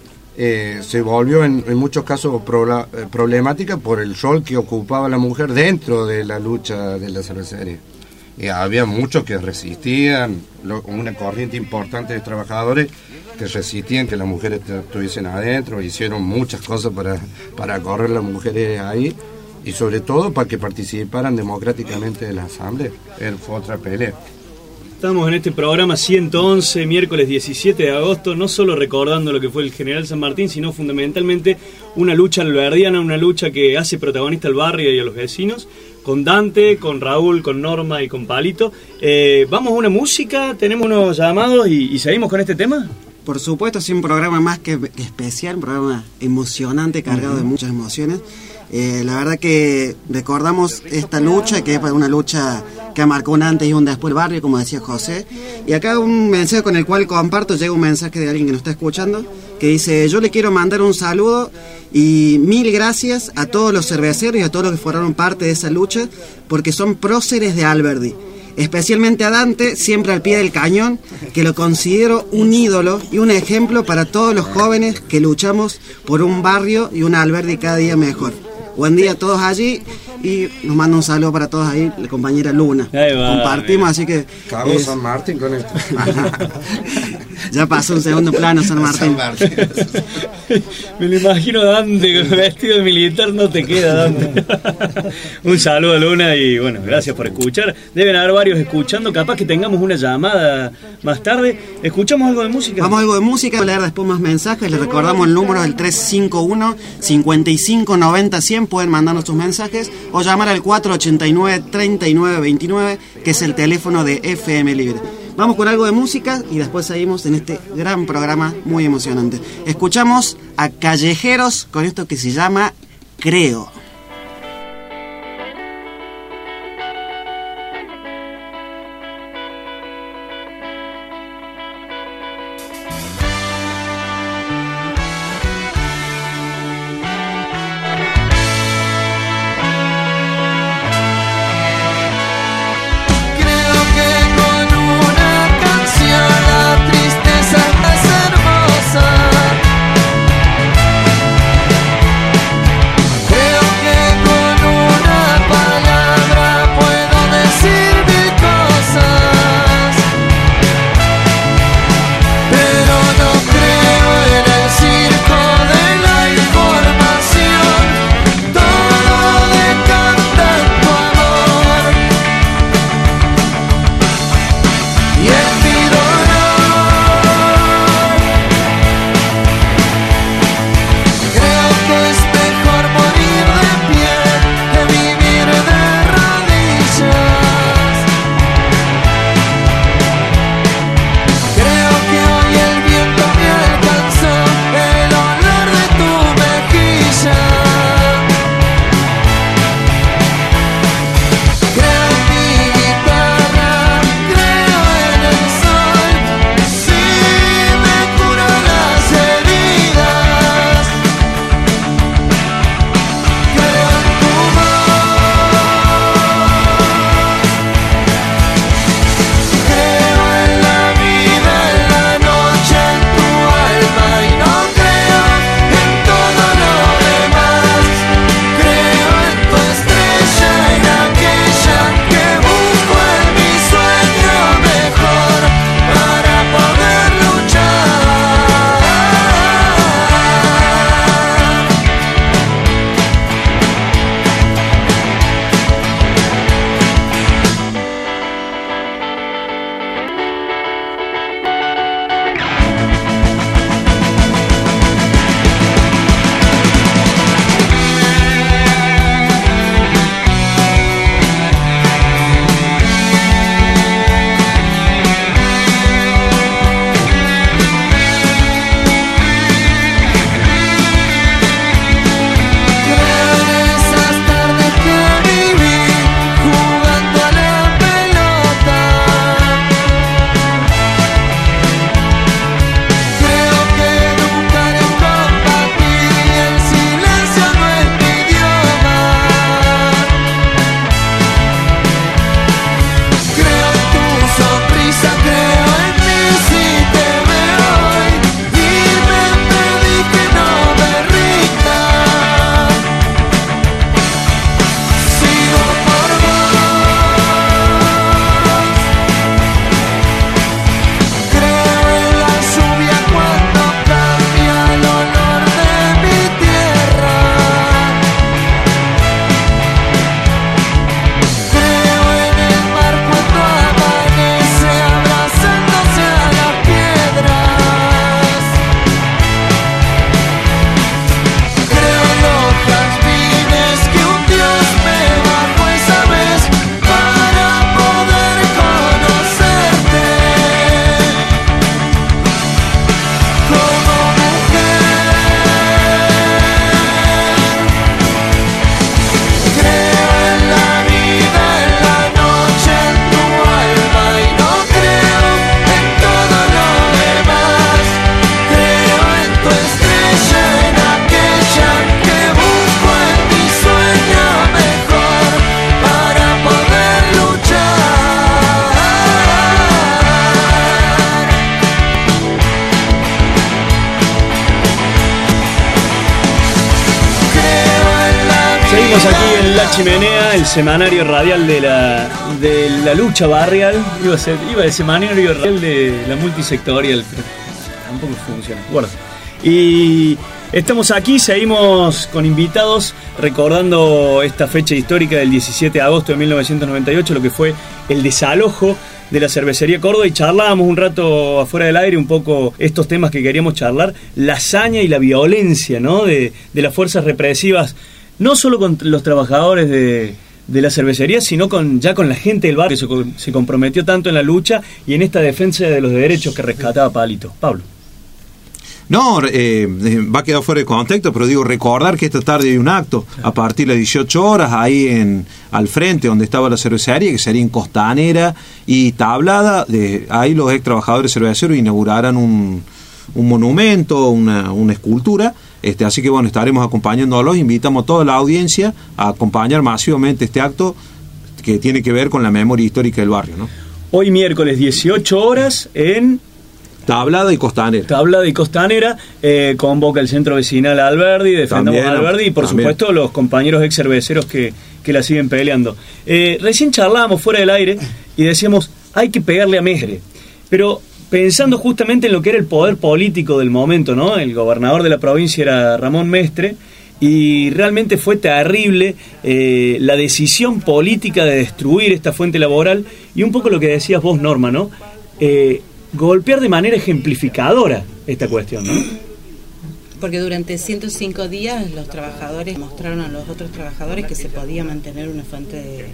se volvió en muchos casos problemática por el rol que ocupaba la mujer dentro de la lucha de la cervecería. Había muchos que resistían, una corriente importante de trabajadores que resistían que las mujeres estuviesen adentro, hicieron muchas cosas para correr las mujeres ahí y sobre todo para que participaran democráticamente de la asamblea. Fue otra pelea. Estamos en este programa 111, miércoles 17 de agosto, no solo recordando lo que fue el General San Martín, sino fundamentalmente una lucha alberdiana, una lucha que hace protagonista al barrio y a los vecinos, con Dante, con Raúl, con Norma y con Palito. Vamos a una música, tenemos unos llamados y seguimos con este tema. Por supuesto, es un programa más que especial, un programa emocionante, cargado de muchas emociones. La verdad que recordamos esta lucha, que es una lucha que ha marcado un antes y un después el barrio, como decía José. Y acá un mensaje con el cual comparto, llega un mensaje de alguien que nos está escuchando, que dice: yo le quiero mandar un saludo y 1000 gracias a todos los cerveceros y a todos los que formaron parte de esa lucha, porque son próceres de Alberdi. Especialmente a Dante, siempre al pie del cañón, que lo considero un ídolo y un ejemplo para todos los jóvenes que luchamos por un barrio y una Alberdi cada día mejor. Buen día a todos allí y nos manda un saludo para todos ahí, la compañera Luna. Compartimos, así que... Cabo San Martín con esto. Ya pasó un segundo plano San Martín. Me lo imagino Dante con vestido de militar, no te queda, Dante. Un saludo a Luna y bueno, gracias por escuchar. Deben haber varios escuchando, capaz que tengamos una llamada más tarde. ¿Escuchamos algo de música? Vamos a algo de música, voy a leer después más mensajes. Les recordamos el número del 351-5590-100. Pueden mandarnos sus mensajes o llamar al 489-3929, que es el teléfono de FM Libre. Vamos con algo de música y después seguimos en este gran programa muy emocionante. Escuchamos a Callejeros con esto que se llama Creo. Seguimos aquí en La Chimenea, el semanario radial de la lucha barrial. Iba el semanario radial de la multisectorial, pero tampoco funciona. Bueno, y estamos aquí, seguimos con invitados recordando esta fecha histórica del 17 de agosto de 1998, lo que fue el desalojo de la cervecería Córdoba, y charlábamos un rato afuera del aire un poco estos temas que queríamos charlar, la hazaña y la violencia, ¿no? de las fuerzas represivas, no solo con los trabajadores de la cervecería, sino ya con la gente del barrio que se comprometió tanto en la lucha y en esta defensa de los derechos que rescataba Palito. Pablo. No, va a quedar fuera de contexto, pero digo, recordar que esta tarde hay un acto a partir de las 18 horas ahí al frente donde estaba la cervecería, que sería en Costanera y Tablada. Ahí los ex trabajadores cerveceros inaugurarán un monumento, una escultura. Así que bueno, estaremos acompañándolos. Invitamos a toda la audiencia a acompañar masivamente este acto que tiene que ver con la memoria histórica del barrio, ¿no? Hoy miércoles 18 horas en Tablada y Costanera. Tablada y Costanera, convoca el Centro Vecinal Alberdi, Defendamos Alberdi y por supuesto los compañeros ex cerveceros que la siguen peleando. Recién charlábamos fuera del aire y decíamos, hay que pegarle a Mestre, pero pensando justamente en lo que era el poder político del momento, ¿no? El gobernador de la provincia era Ramón Mestre y realmente fue terrible la decisión política de destruir esta fuente laboral y un poco lo que decías vos, Norma, ¿no? Golpear de manera ejemplificadora esta cuestión, ¿no? Porque durante 105 días los trabajadores mostraron a los otros trabajadores que se podía mantener una fuente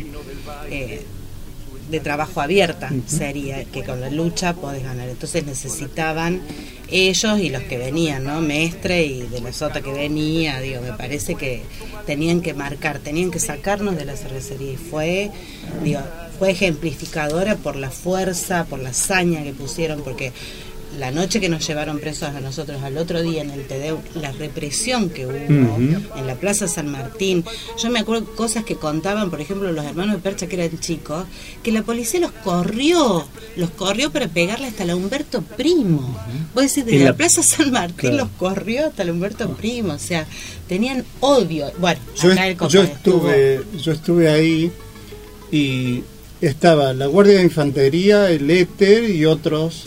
de trabajo abierta, sería que con la lucha podés ganar. Entonces necesitaban ellos y los que venían, ¿no? Mestre y de la Sota que venía, digo, me parece que tenían que marcar, tenían que sacarnos de la cervecería y fue ejemplificadora por la fuerza, por la hazaña que pusieron, porque la noche que nos llevaron presos a nosotros al otro día en el Tedeo, la represión que hubo en la Plaza San Martín, yo me acuerdo cosas que contaban, por ejemplo, los hermanos de Percha que eran chicos, que la policía los corrió para pegarle hasta la Humberto Primo. Vos decís, desde la Plaza San Martín los corrió hasta la Humberto Primo, o sea, tenían odio. Bueno, yo estuve ahí y estaba la Guardia de Infantería, el Éter y otros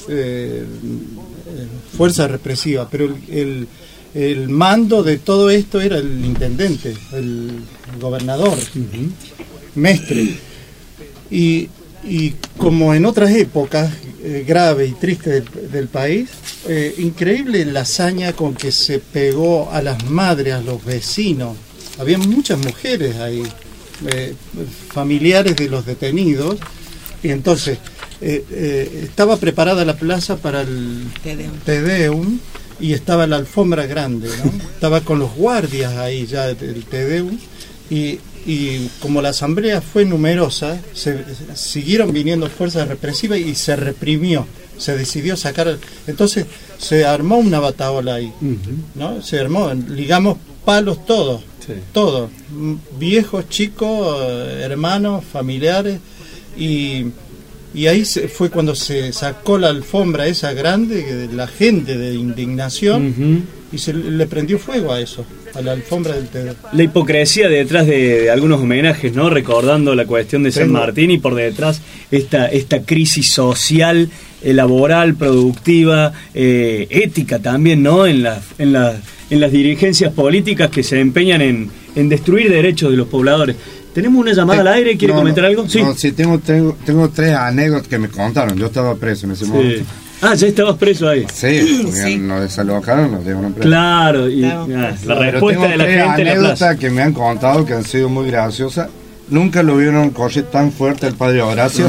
fuerzas represivas, pero el mando de todo esto era el intendente, el gobernador, Mestre. Y como en otras épocas graves y tristes del país, increíble la hazaña con que se pegó a las madres, a los vecinos. Había muchas mujeres ahí, familiares de los detenidos, y entonces estaba preparada la plaza para el Tedeum y estaba la alfombra grande, ¿no? Estaba con los guardias ahí ya del Tedeum y como la asamblea fue numerosa, siguieron viniendo fuerzas represivas y se reprimió, se decidió sacar, entonces se armó una bataola ahí, ¿no? Se armó, ligamos palos todos. Sí. Todos, viejos, chicos, hermanos, familiares, y ahí fue cuando se sacó la alfombra esa grande de la gente de indignación y se le prendió fuego a eso, a la alfombra del Tedeo. La hipocresía detrás de algunos homenajes, ¿no? Recordando la cuestión de San Martín y por detrás esta crisis social, laboral, productiva, ética también, ¿no? En las dirigencias políticas que se empeñan en destruir derechos de los pobladores. ¿Tenemos una llamada al aire? ¿Quiere comentar algo? Sí. No, sí, tengo 3 anécdotas que me contaron. Yo estaba preso en ese momento. Ah, ya estabas preso ahí. Sí, porque nos desalojaron, nos dejaron preso. Claro, y la respuesta de la gente en la plaza. Anécdotas que me han contado que han sido muy graciosas. Nunca lo vieron correr tan fuerte el padre Horacio.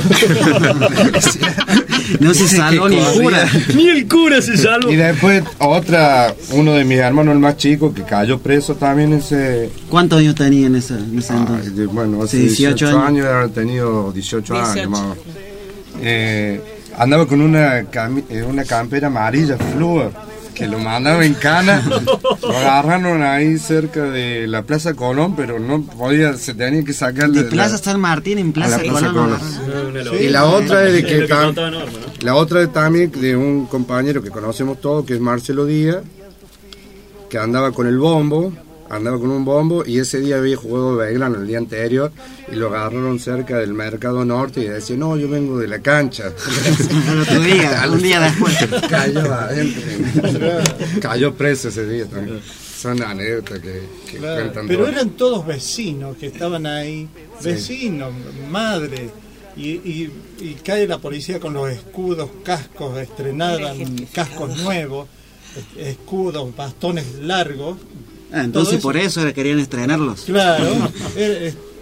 No se salvó ni el cura. Ni el cura se salvó. Y después uno de mis hermanos, el más chico, que cayó preso también ese... ¿Cuántos años tenía en ese entonces? Bueno, hace 18 años haber tenido 18 años más. Andaba con una campera amarilla flúor, que lo mandaba en cana. Lo agarraron ahí cerca de la Plaza Colón, pero no podía, se tenía que sacar de Plaza San Martín en Plaza Colón. Y la otra es de que la otra es también de un compañero que conocemos todos, que es Marcelo Díaz, que andaba con un bombo y ese día había jugado Belgrano el día anterior y lo agarraron cerca del Mercado Norte y decía, no, yo vengo de la cancha. un día después. Cayó preso ese día también. Son anécdotas que cuentan. Pero eran todos vecinos que estaban ahí, vecinos, madre. Y cae la policía con los escudos, cascos, estrenaban cascos nuevos, escudos, bastones largos. Entonces por eso querían estrenarlos. Claro,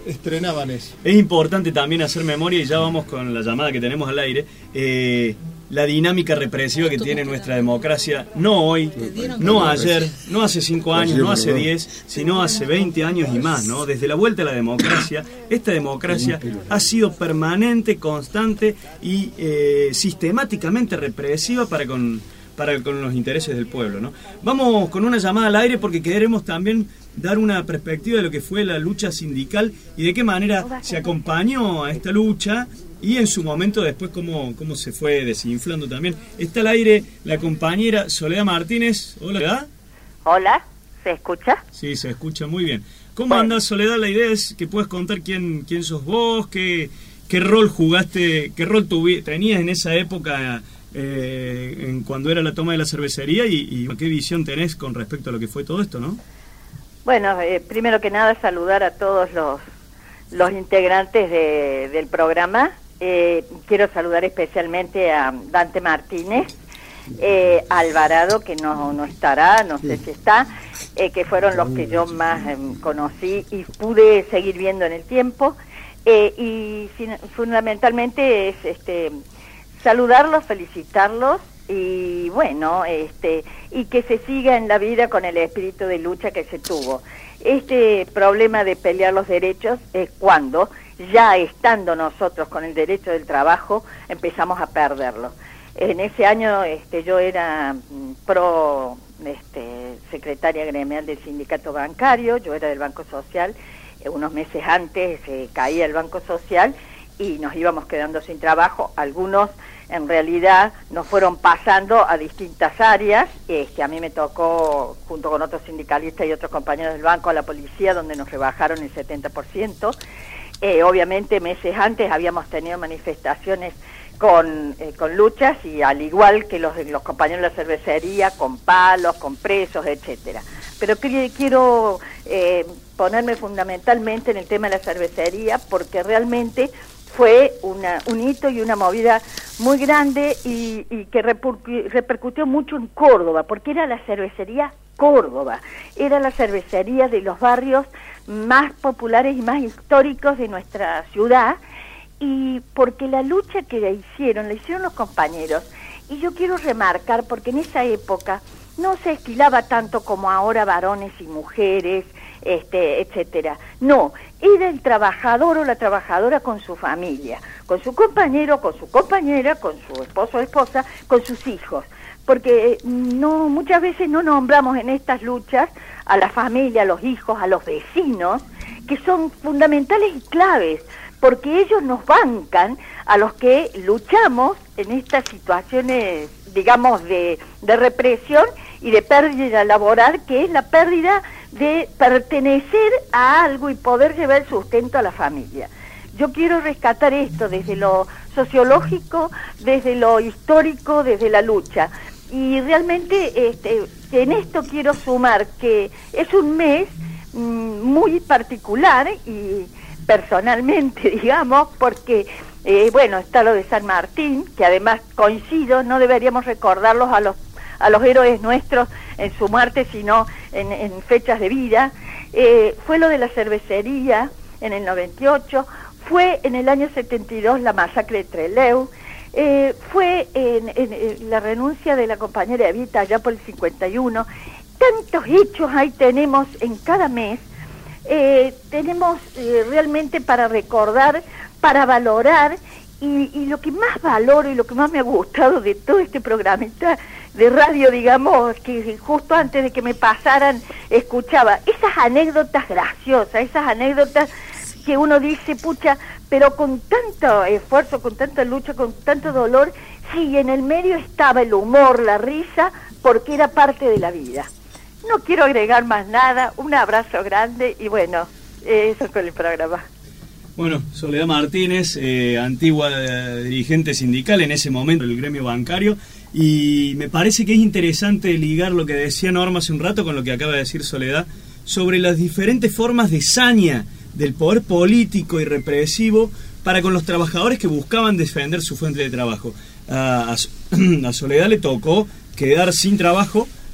estrenaban eso. Es importante también hacer memoria, y ya vamos con la llamada que tenemos al aire, la dinámica represiva que tiene nuestra democracia, no hoy, no ayer, no hace 5 años, no hace 10, sino hace 20 años y más, ¿no? Desde la vuelta a la democracia, esta democracia ha sido permanente, constante y sistemáticamente represiva para con los intereses del pueblo, ¿no? Vamos con una llamada al aire porque queremos también dar una perspectiva de lo que fue la lucha sindical y de qué manera se acompañó a esta lucha y en su momento después cómo se fue desinflando también. Está al aire la compañera Soledad Martínez. Hola, Soledad. Hola, ¿se escucha? Sí, se escucha muy bien. ¿Cómo andás, Soledad? La idea es que puedas contar quién sos vos, qué rol jugaste, qué rol tenías en esa época cuando era la toma de la cervecería y qué visión tenés con respecto a lo que fue todo esto, ¿no? Bueno, primero que nada saludar a todos los integrantes del programa. Quiero saludar especialmente a Dante Martínez, Alvarado, que no estará, no sé si está, que fueron los que yo más conocí y pude seguir viendo en el tiempo. Y fundamentalmente es saludarlos, felicitarlos y bueno, y que se siga en la vida con el espíritu de lucha que se tuvo. Este problema de pelear los derechos es cuando, ya estando nosotros con el derecho del trabajo, empezamos a perderlo. En ese año yo era secretaria gremial del sindicato bancario, yo era del Banco Social, unos meses antes caía el Banco Social y nos íbamos quedando sin trabajo. Algunos en realidad nos fueron pasando a distintas áreas. A mí me tocó, junto con otros sindicalistas y otros compañeros del banco, a la policía, donde nos rebajaron el 70%. Obviamente meses antes habíamos tenido manifestaciones con luchas y al igual que los compañeros de la cervecería, con palos, con presos, etcétera. Pero quiero ponerme fundamentalmente en el tema de la cervecería porque realmente fue un hito y una movida muy grande y que repercutió mucho en Córdoba, porque era la cervecería Córdoba, era la cervecería de los barrios más populares y más históricos de nuestra ciudad, y porque la lucha que la hicieron los compañeros, y yo quiero remarcar, porque en esa época no se estilaba tanto como ahora varones y mujeres, etcétera. No, era el trabajador o la trabajadora con su familia, con su compañero, con su compañera, con su esposo o esposa, con sus hijos. Porque muchas veces no nombramos en estas luchas a la familia, a los hijos, a los vecinos, que son fundamentales y claves, porque ellos nos bancan a los que luchamos en estas situaciones, digamos, de represión y de pérdida laboral, que es la pérdida de pertenecer a algo y poder llevar el sustento a la familia. Yo quiero rescatar esto desde lo sociológico, desde lo histórico, desde la lucha. Y realmente en esto quiero sumar que es un mes muy particular y personalmente, digamos, porque está lo de San Martín, que además coincido, no deberíamos recordarlos a los héroes nuestros en su muerte, sino en fechas de vida. Fue lo de la cervecería en el 98, fue en el año 72 la masacre de Trelew, fue en la renuncia de la compañera Evita allá por el 51. Tantos hechos ahí tenemos en cada mes. Tenemos realmente para recordar, para valorar, y lo que más valoro y lo que más me ha gustado de todo este programita de radio, digamos, que justo antes de que me pasaran escuchaba esas anécdotas graciosas, esas anécdotas que uno dice, pucha, pero con tanto esfuerzo, con tanta lucha, con tanto dolor, sí, en el medio estaba el humor, la risa, porque era parte de la vida. No quiero agregar más nada, un abrazo grande y bueno, eso con el programa. Bueno, Soledad Martínez, antigua dirigente sindical en ese momento del gremio bancario, y me parece que es interesante ligar lo que decía Norma hace un rato con lo que acaba de decir Soledad sobre las diferentes formas de saña del poder político y represivo para con los trabajadores que buscaban defender su fuente de trabajo. A Soledad le tocó quedar sin trabajo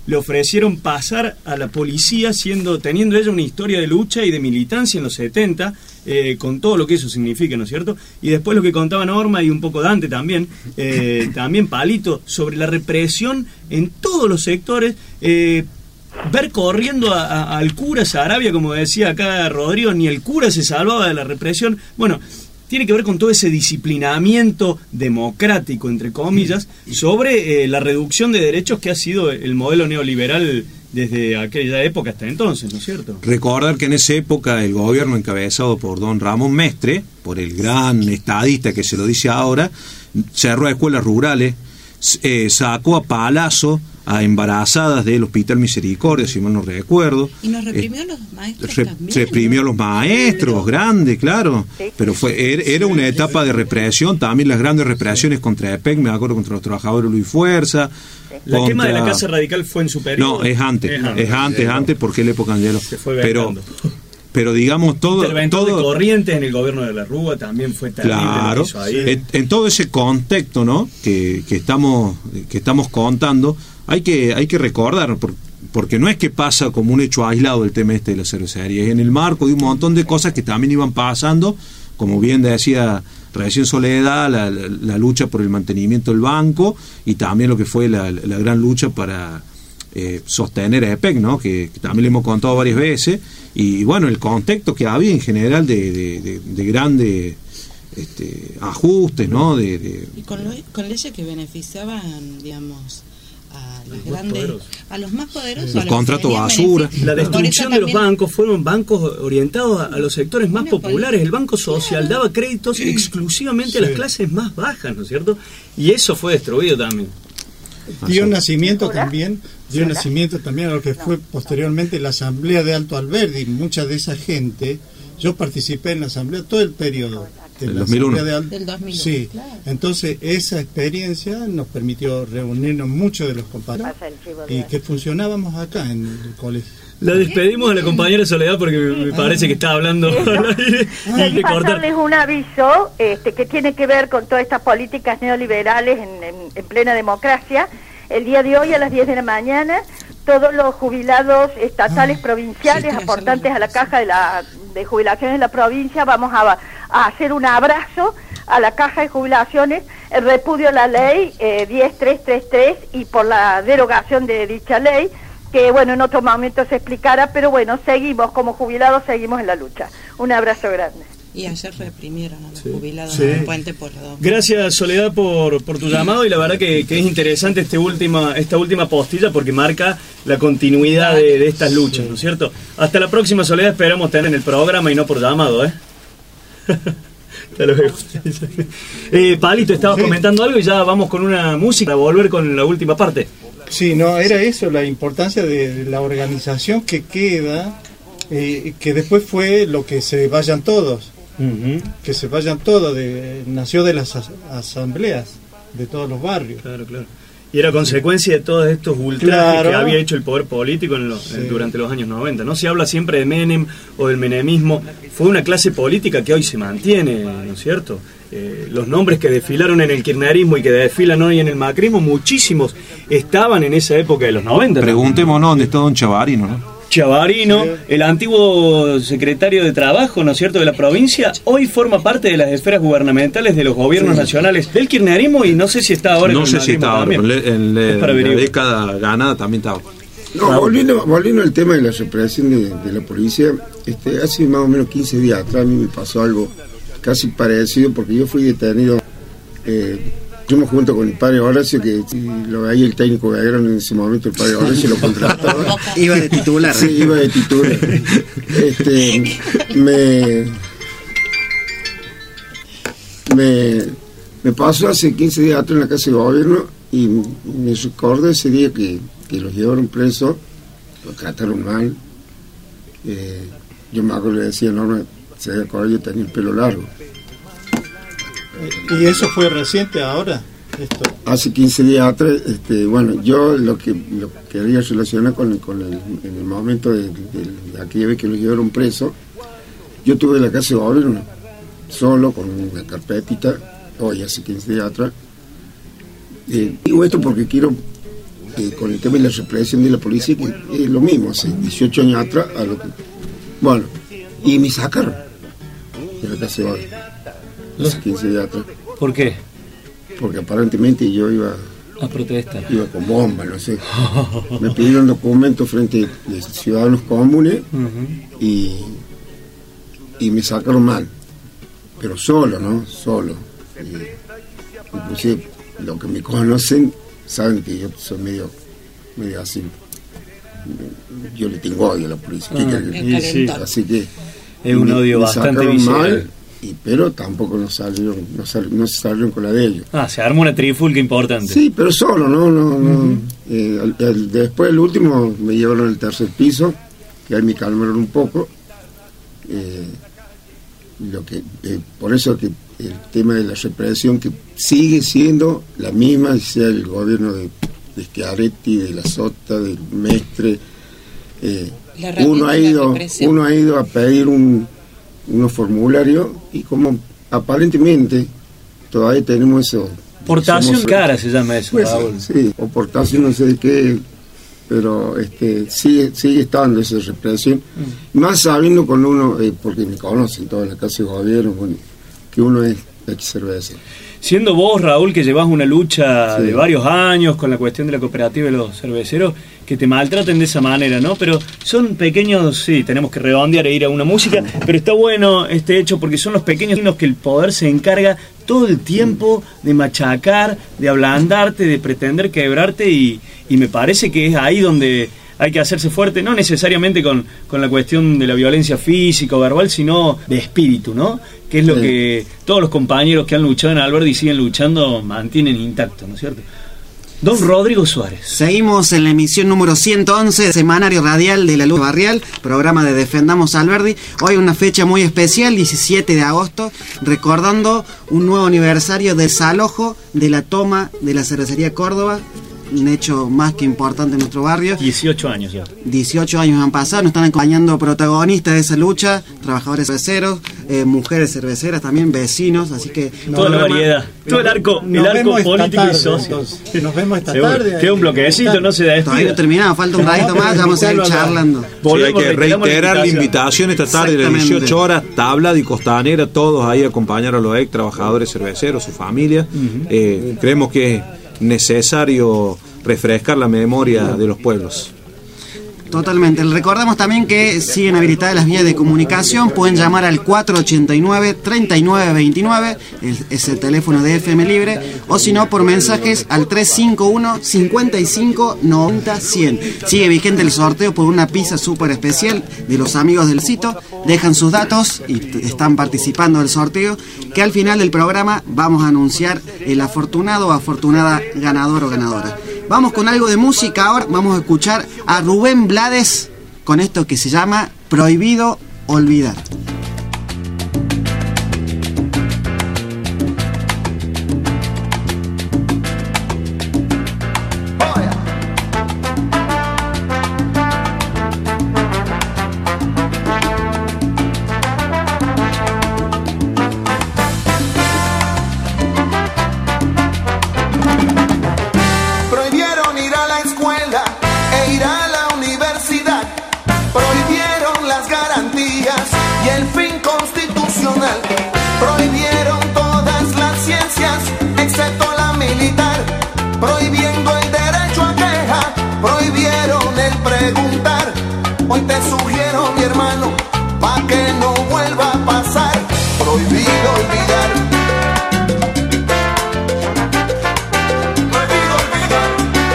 le ofrecieron pasar a la policía teniendo ella una historia de lucha y de militancia en los 70, con todo lo que eso significa, ¿no es cierto? Y después lo que contaba Norma y un poco Dante también, también Palito, sobre la represión en todos los sectores, ver corriendo al cura Sarabia, como decía acá Rodrigo, ni el cura se salvaba de la represión. Bueno, tiene que ver con todo ese disciplinamiento democrático, entre comillas, sobre la reducción de derechos que ha sido el modelo neoliberal desde aquella época hasta entonces, ¿no es cierto? Recordar que en esa época el gobierno encabezado por don Ramón Mestre, por el gran estadista que se lo dice ahora, cerró escuelas rurales, sacó a palazo a embarazadas del Hospital Misericordia, si mal no recuerdo. Y nos reprimió a los maestros también. Reprimió a los maestros, grandes, claro. Pero era una etapa de represión, también las grandes represiones contra EPEC, me acuerdo, contra los trabajadores Luis Fuerza. La quema de la Casa Radical fue en su periodo. No, es antes, porque es la época Angelo. Pero digamos todo de Corrientes en el gobierno de la Rúa también fue terrible. Claro, lo que hizo ahí. En todo ese contexto, ¿no? que estamos contando, hay que recordar, porque no es que pasa como un hecho aislado el tema de la cervecería, es en el marco de un montón de cosas que también iban pasando, como bien decía recién Soledad, la lucha por el mantenimiento del banco y también lo que fue la gran lucha para sostener a EPEC, ¿no? Que también le hemos contado varias veces, y bueno, el contexto que había en general de grandes ajustes, ¿no? Y con leyes que beneficiaban, digamos, a los más poderosos, los contratos basura. La destrucción de los bancos fueron bancos orientados a los sectores más populares. El Banco Social daba créditos exclusivamente a las clases más bajas, ¿no es cierto? Y eso fue destruido también. Dio nacimiento también a lo que fue posteriormente la Asamblea de Alto Alberdi. Mucha de esa gente, yo participé en la Asamblea todo el periodo de la 2001. Asamblea del 2001. Sí, claro. Entonces esa experiencia nos permitió reunirnos muchos de los compañeros y que funcionábamos acá en el colegio. La despedimos a la compañera Soledad porque me parece que está hablando al aire. Y pasarles un aviso que tiene que ver con todas estas políticas neoliberales en plena democracia. El día de hoy a las 10 de la mañana todos los jubilados estatales provinciales aportantes a la caja de jubilaciones de la provincia vamos a hacer un abrazo a la caja de jubilaciones en repudio a la ley 10333 y por la derogación de dicha ley, que bueno, en otro momento se explicará, pero bueno, seguimos como jubilados, seguimos en la lucha. Un abrazo grande. Y ayer reprimieron a los jubilados en el puente por la dos. Gracias, Soledad, por tu llamado, y la verdad que es interesante esta última postilla porque marca la continuidad de estas luchas, ¿no es cierto? Hasta la próxima, Soledad, esperamos tener en el programa y no por llamado, Hasta luego. Palito, estabas comentando algo y ya vamos con una música para volver con la última parte. Sí, no, era eso, la importancia de la organización que queda, que después fue lo que se vayan todos. Que se vayan todos, nació de las asambleas de todos los barrios. Claro. Y era consecuencia de todos estos ultrajes que había hecho el poder político durante los años 90. No se habla siempre de Menem o del menemismo. Fue una clase política que hoy se mantiene, ¿no es cierto? Los nombres que desfilaron en el kirchnerismo y que desfilan hoy en el macrismo, muchísimos estaban en esa época de los 90. Preguntémonos dónde está don Chavarino, ¿no? Chavarino, el antiguo secretario de Trabajo, ¿no es cierto?, de la provincia, hoy forma parte de las esferas gubernamentales de los gobiernos nacionales del kirchnerismo, y no sé si está ahora. No sé si está ahora, en la década ganada también estaba. No, volviendo al tema de la represión de la policía, hace más o menos 15 días atrás a mí me pasó algo casi parecido, porque yo fui detenido. Yo me junto con el padre Horacio, que lo veía el técnico que era en ese momento, el padre Horacio lo contrataba. Iba de titular. Sí, iba de titular. Me pasó hace 15 días atrás en la casa de gobierno y me recordé ese día que los llevaron presos, los trataron mal. Yo me acuerdo que decía, Norma, se había acordado, yo tenía el pelo largo. ¿Y eso fue reciente ahora? Hace 15 días atrás, bueno, yo lo que quería relacionar con el momento de aquella vez que los llevaron presos. Yo tuve la casa de gobierno solo, con una carpetita, hoy hace 15 días atrás. Digo esto porque quiero con el tema de la represión de la policía, que es lo mismo, hace 18 años atrás, a lo que... Bueno, y me sacaron de la casa de hoy, hace 15 días atrás. ¿Por qué? Porque aparentemente yo iba a protestar. Iba con bomba, no sé. Me pidieron documentos frente de ciudadanos comunes y me sacaron mal. Pero solo, ¿no? Solo. Inclusive los que me conocen saben que yo soy medio así. Yo le tengo odio a la policía. Sí. Así que es un odio bastante visceral. Pero tampoco no se salieron con la de ellos. Se armó una trifulca importante. Sí, pero solo, ¿no? Después el último me llevaron al tercer piso, que ahí me calmaron un poco. Por eso que el tema de la represión, que sigue siendo la misma, sea el gobierno de Schiaretti, de la Sota, del Mestre. Uno ha ido a pedir unos formularios y como aparentemente todavía tenemos eso. Portación cara se llama eso. Pues, sí, o portación no sé de qué, pero sigue estando esa represión. Más sabiendo cuando uno, porque me conocen toda la casa de gobierno, que uno es ex cerveza. Siendo vos, Raúl, que llevas una lucha de varios años con la cuestión de la cooperativa de los cerveceros, que te maltraten de esa manera, ¿no? Pero son pequeños, sí, tenemos que redondear e ir a una música, pero está bueno este hecho porque son los pequeños signos que el poder se encarga todo el tiempo de machacar, de ablandarte, de pretender quebrarte y me parece que es ahí donde hay que hacerse fuerte, no necesariamente con la cuestión de la violencia física o verbal, sino de espíritu, ¿no? Que es lo que todos los compañeros que han luchado en Alberdi y siguen luchando mantienen intacto, ¿no es cierto? Don Rodrigo Suárez. Seguimos en la emisión número 111, semanario radial de la lucha barrial, programa de Defendamos Alberdi. Hoy una fecha muy especial, 17 de agosto, recordando un nuevo aniversario del desalojo de la toma de la cervecería Córdoba, un hecho más que importante en nuestro barrio. 18 años ya. 18 años han pasado, nos están acompañando protagonistas de esa lucha, trabajadores cerveceros, mujeres cerveceras, también vecinos, así que... Toda la variedad, todo el arco político y social. Nos vemos esta tarde. Queda un bloquecito, no se da esto. Todavía no terminamos, falta un ratito más, vamos a ir charlando. Sí, hay que reiterar la invitación esta tarde a las 18 horas, Tablada y Costanera, todos ahí a acompañar a los ex trabajadores cerveceros, su familia. Creemos que necesario refrescar la memoria de los pueblos. Totalmente. Recordamos también que siguen habilitadas las vías de comunicación. Pueden llamar al 489-3929, es el teléfono de FM Libre, o si no, por mensajes al 351-55-90-100. Sigue vigente el sorteo por una pizza súper especial de los amigos del sitio. Dejan sus datos y están participando del sorteo, que al final del programa vamos a anunciar el afortunado o afortunada ganador o ganadora. Vamos con algo de música ahora, vamos a escuchar a Rubén Blades con esto que se llama Prohibido Olvidar. Hoy te sugiero, mi hermano, pa' que no vuelva a pasar. Prohibido olvidar. Prohibido olvidar.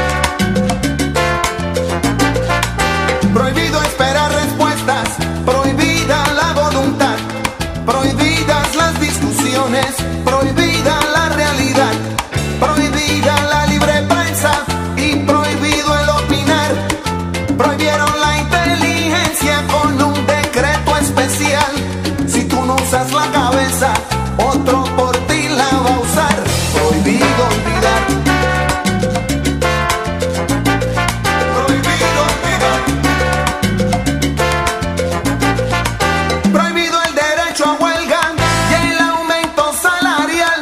Prohibido esperar respuestas. Prohibida la voluntad. Prohibidas las discusiones. Prohibida la realidad. Prohibida la libre prensa. Y prohibido el opinar. Prohibieron la inteligencia con un decreto especial. Si tú no usas la cabeza, otro por ti la va a usar. Prohibido olvidar. Prohibido olvidar. Prohibido el derecho a huelga y el aumento salarial.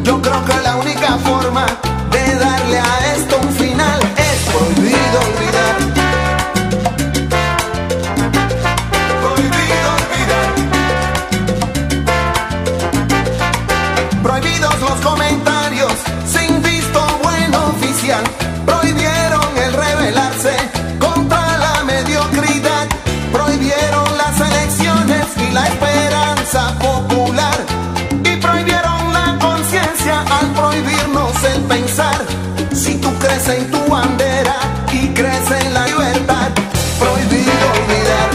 Yo creo que la única forma de darle a esto un final es prohibido olvidar. Prohibido olvidar. Prohibidos los comentarios sin visto bueno oficial. Prohibieron el rebelarse contra la mediocridad. Prohibieron las elecciones y la esperanza popular. Y prohibieron la conciencia al prohibirnos el pensar. Si tú crees en tu bandera y crees en la libertad, prohibido olvidar.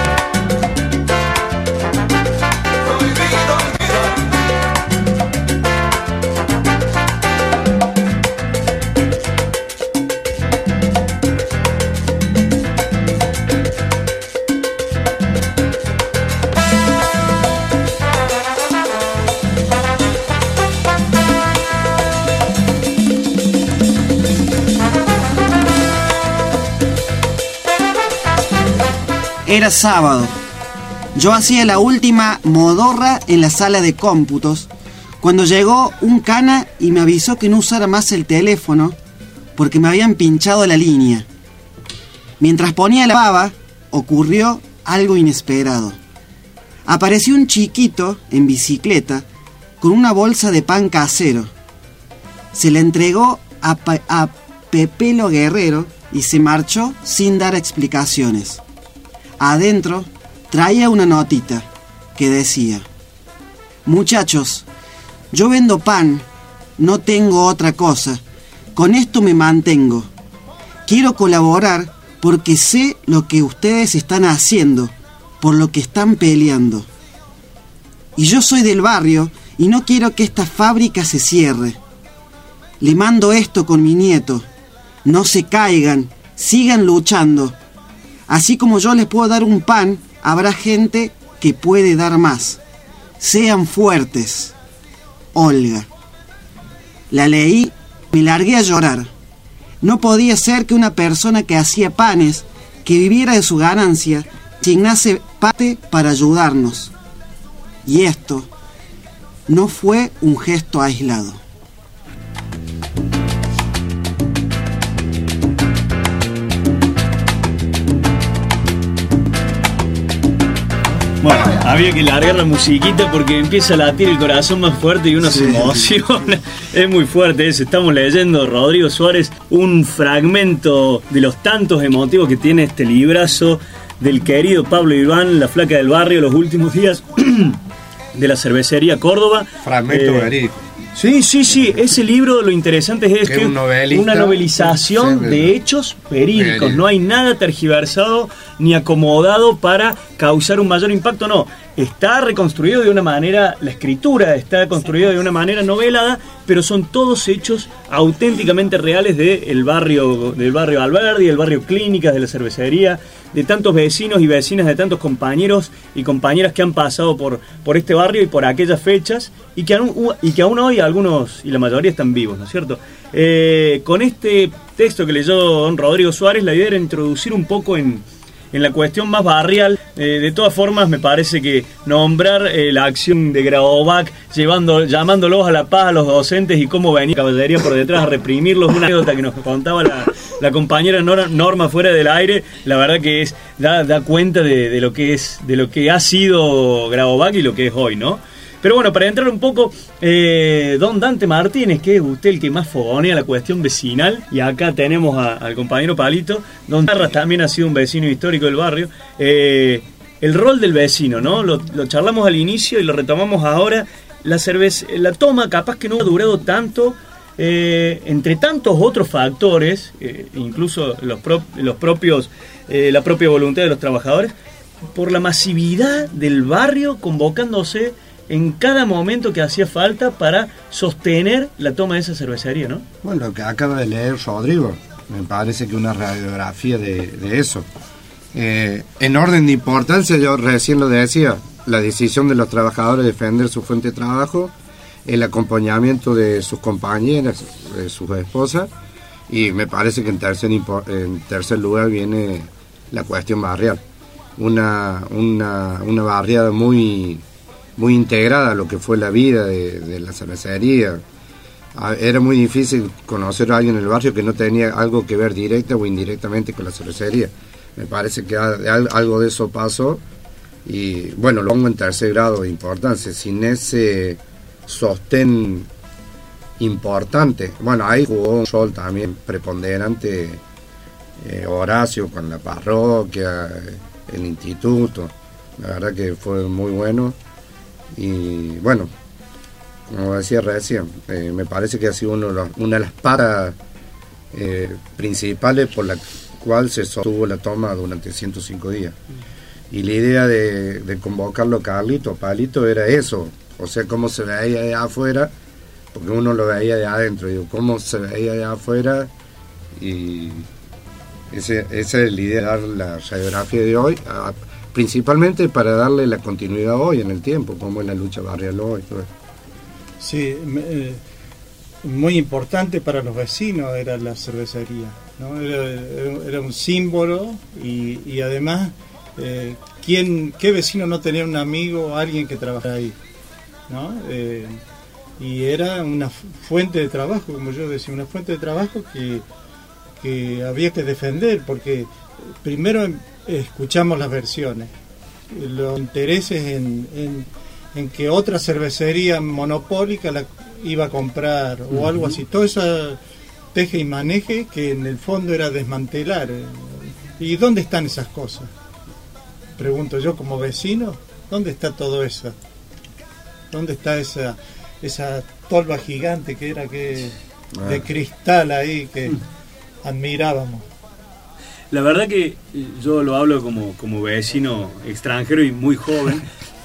Prohibido olvidar. Era sábado. Yo hacía la última modorra en la sala de cómputos cuando llegó un cana y me avisó que no usara más el teléfono porque me habían pinchado la línea. Mientras ponía la baba, ocurrió algo inesperado. Apareció un chiquito en bicicleta con una bolsa de pan casero. Se la entregó a Pepelo Guerrero y se marchó sin dar explicaciones. Adentro traía una notita que decía: muchachos, yo vendo pan, no tengo otra cosa, con esto me mantengo. Quiero colaborar porque sé lo que ustedes están haciendo, por lo que están peleando. Y yo soy del barrio y no quiero que esta fábrica se cierre. Le mando esto con mi nieto. No se caigan, sigan luchando. Así como yo les puedo dar un pan, habrá gente que puede dar más. Sean fuertes. Olga. La leí, me largué a llorar. No podía ser que una persona que hacía panes, que viviera de su ganancia, asignase parte para ayudarnos. Y esto no fue un gesto aislado. Bueno, había que largar la musiquita porque empieza a latir el corazón más fuerte y uno se emociona. Es muy fuerte eso. Estamos leyendo, Rodrigo Suárez, un fragmento de los tantos emotivos que tiene este librazo del querido Pablo Iván, La Flaca del Barrio, los últimos días de la cervecería Córdoba. Fragmento verídico. Sí, ese libro lo interesante es que es una novelización de hechos verídicos. No hay nada tergiversado ni acomodado para causar un mayor impacto, no. Está reconstruido de una manera, la escritura está construida de una manera novelada, pero son todos hechos auténticamente reales del barrio Alberdi, del barrio Clínicas, de la cervecería, de tantos vecinos y vecinas, de tantos compañeros y compañeras que han pasado por este barrio y por aquellas fechas, y que aún hoy algunos y la mayoría están vivos, ¿no es cierto? Con este texto que leyó don Rodrigo Suárez, la idea era introducir un poco en la cuestión más barrial. De todas formas, me parece que nombrar la acción de Grabovac, llamándolos a la paz a los docentes y cómo venía caballería por detrás a reprimirlos, una anécdota que nos contaba la compañera Norma fuera del aire, la verdad que da cuenta de lo que ha sido Grabovac y lo que es hoy, ¿no? Pero bueno, para entrar un poco, don Dante Martínez, que es usted el que más fogonea la cuestión vecinal, y acá tenemos al compañero Palito. Don Tarras también ha sido un vecino histórico del barrio. El rol del vecino, ¿no? Lo charlamos al inicio y lo retomamos ahora. La toma capaz que no ha durado tanto, entre tantos otros factores, incluso la propia voluntad de los trabajadores, por la masividad del barrio convocándose en cada momento que hacía falta para sostener la toma de esa cervecería, ¿no? Bueno, lo que acaba de leer Rodrigo, me parece que una radiografía de eso. En orden de importancia, yo recién lo decía, la decisión de los trabajadores de defender su fuente de trabajo, el acompañamiento de sus compañeras, de sus esposas, y me parece que en tercer lugar viene la cuestión barrial. Una barriada muy muy integrada a lo que fue la vida de la cervecería. Era muy difícil conocer a alguien en el barrio que no tenía algo que ver directa o indirectamente con la cervecería. Me parece que algo de eso pasó y bueno, lo pongo en tercer grado de importancia. Sin ese sostén importante, bueno, ahí jugó un rol también preponderante Horacio con la parroquia, el instituto. La verdad que fue muy bueno y bueno, como decía recién, me parece que ha sido una de las paras principales por la cual se sostuvo la toma durante 105 días. Y la idea de convocarlo a Palito era eso, o sea, cómo se veía de afuera, porque uno lo veía de adentro, digo, cómo se veía de afuera, y esa es la idea de dar la radiografía de hoy, principalmente para darle la continuidad hoy en el tiempo, como es la lucha barrial hoy. Todo. Sí, muy importante para los vecinos era la cervecería, ¿no? Era un símbolo y además, ¿qué vecino no tenía un amigo o alguien que trabajara ahí, ¿no? Y era una fuente de trabajo, como yo decía, una fuente de trabajo que había que defender, porque primero escuchamos las versiones, los intereses en que otra cervecería monopólica la iba a comprar o algo así, todo eso teje y maneje que en el fondo era desmantelar. ¿Y dónde están esas cosas? Pregunto yo como vecino, ¿dónde está todo eso? ¿Dónde está esa tolva gigante que era de cristal ahí que admirábamos? La verdad que yo lo hablo como vecino extranjero y muy joven.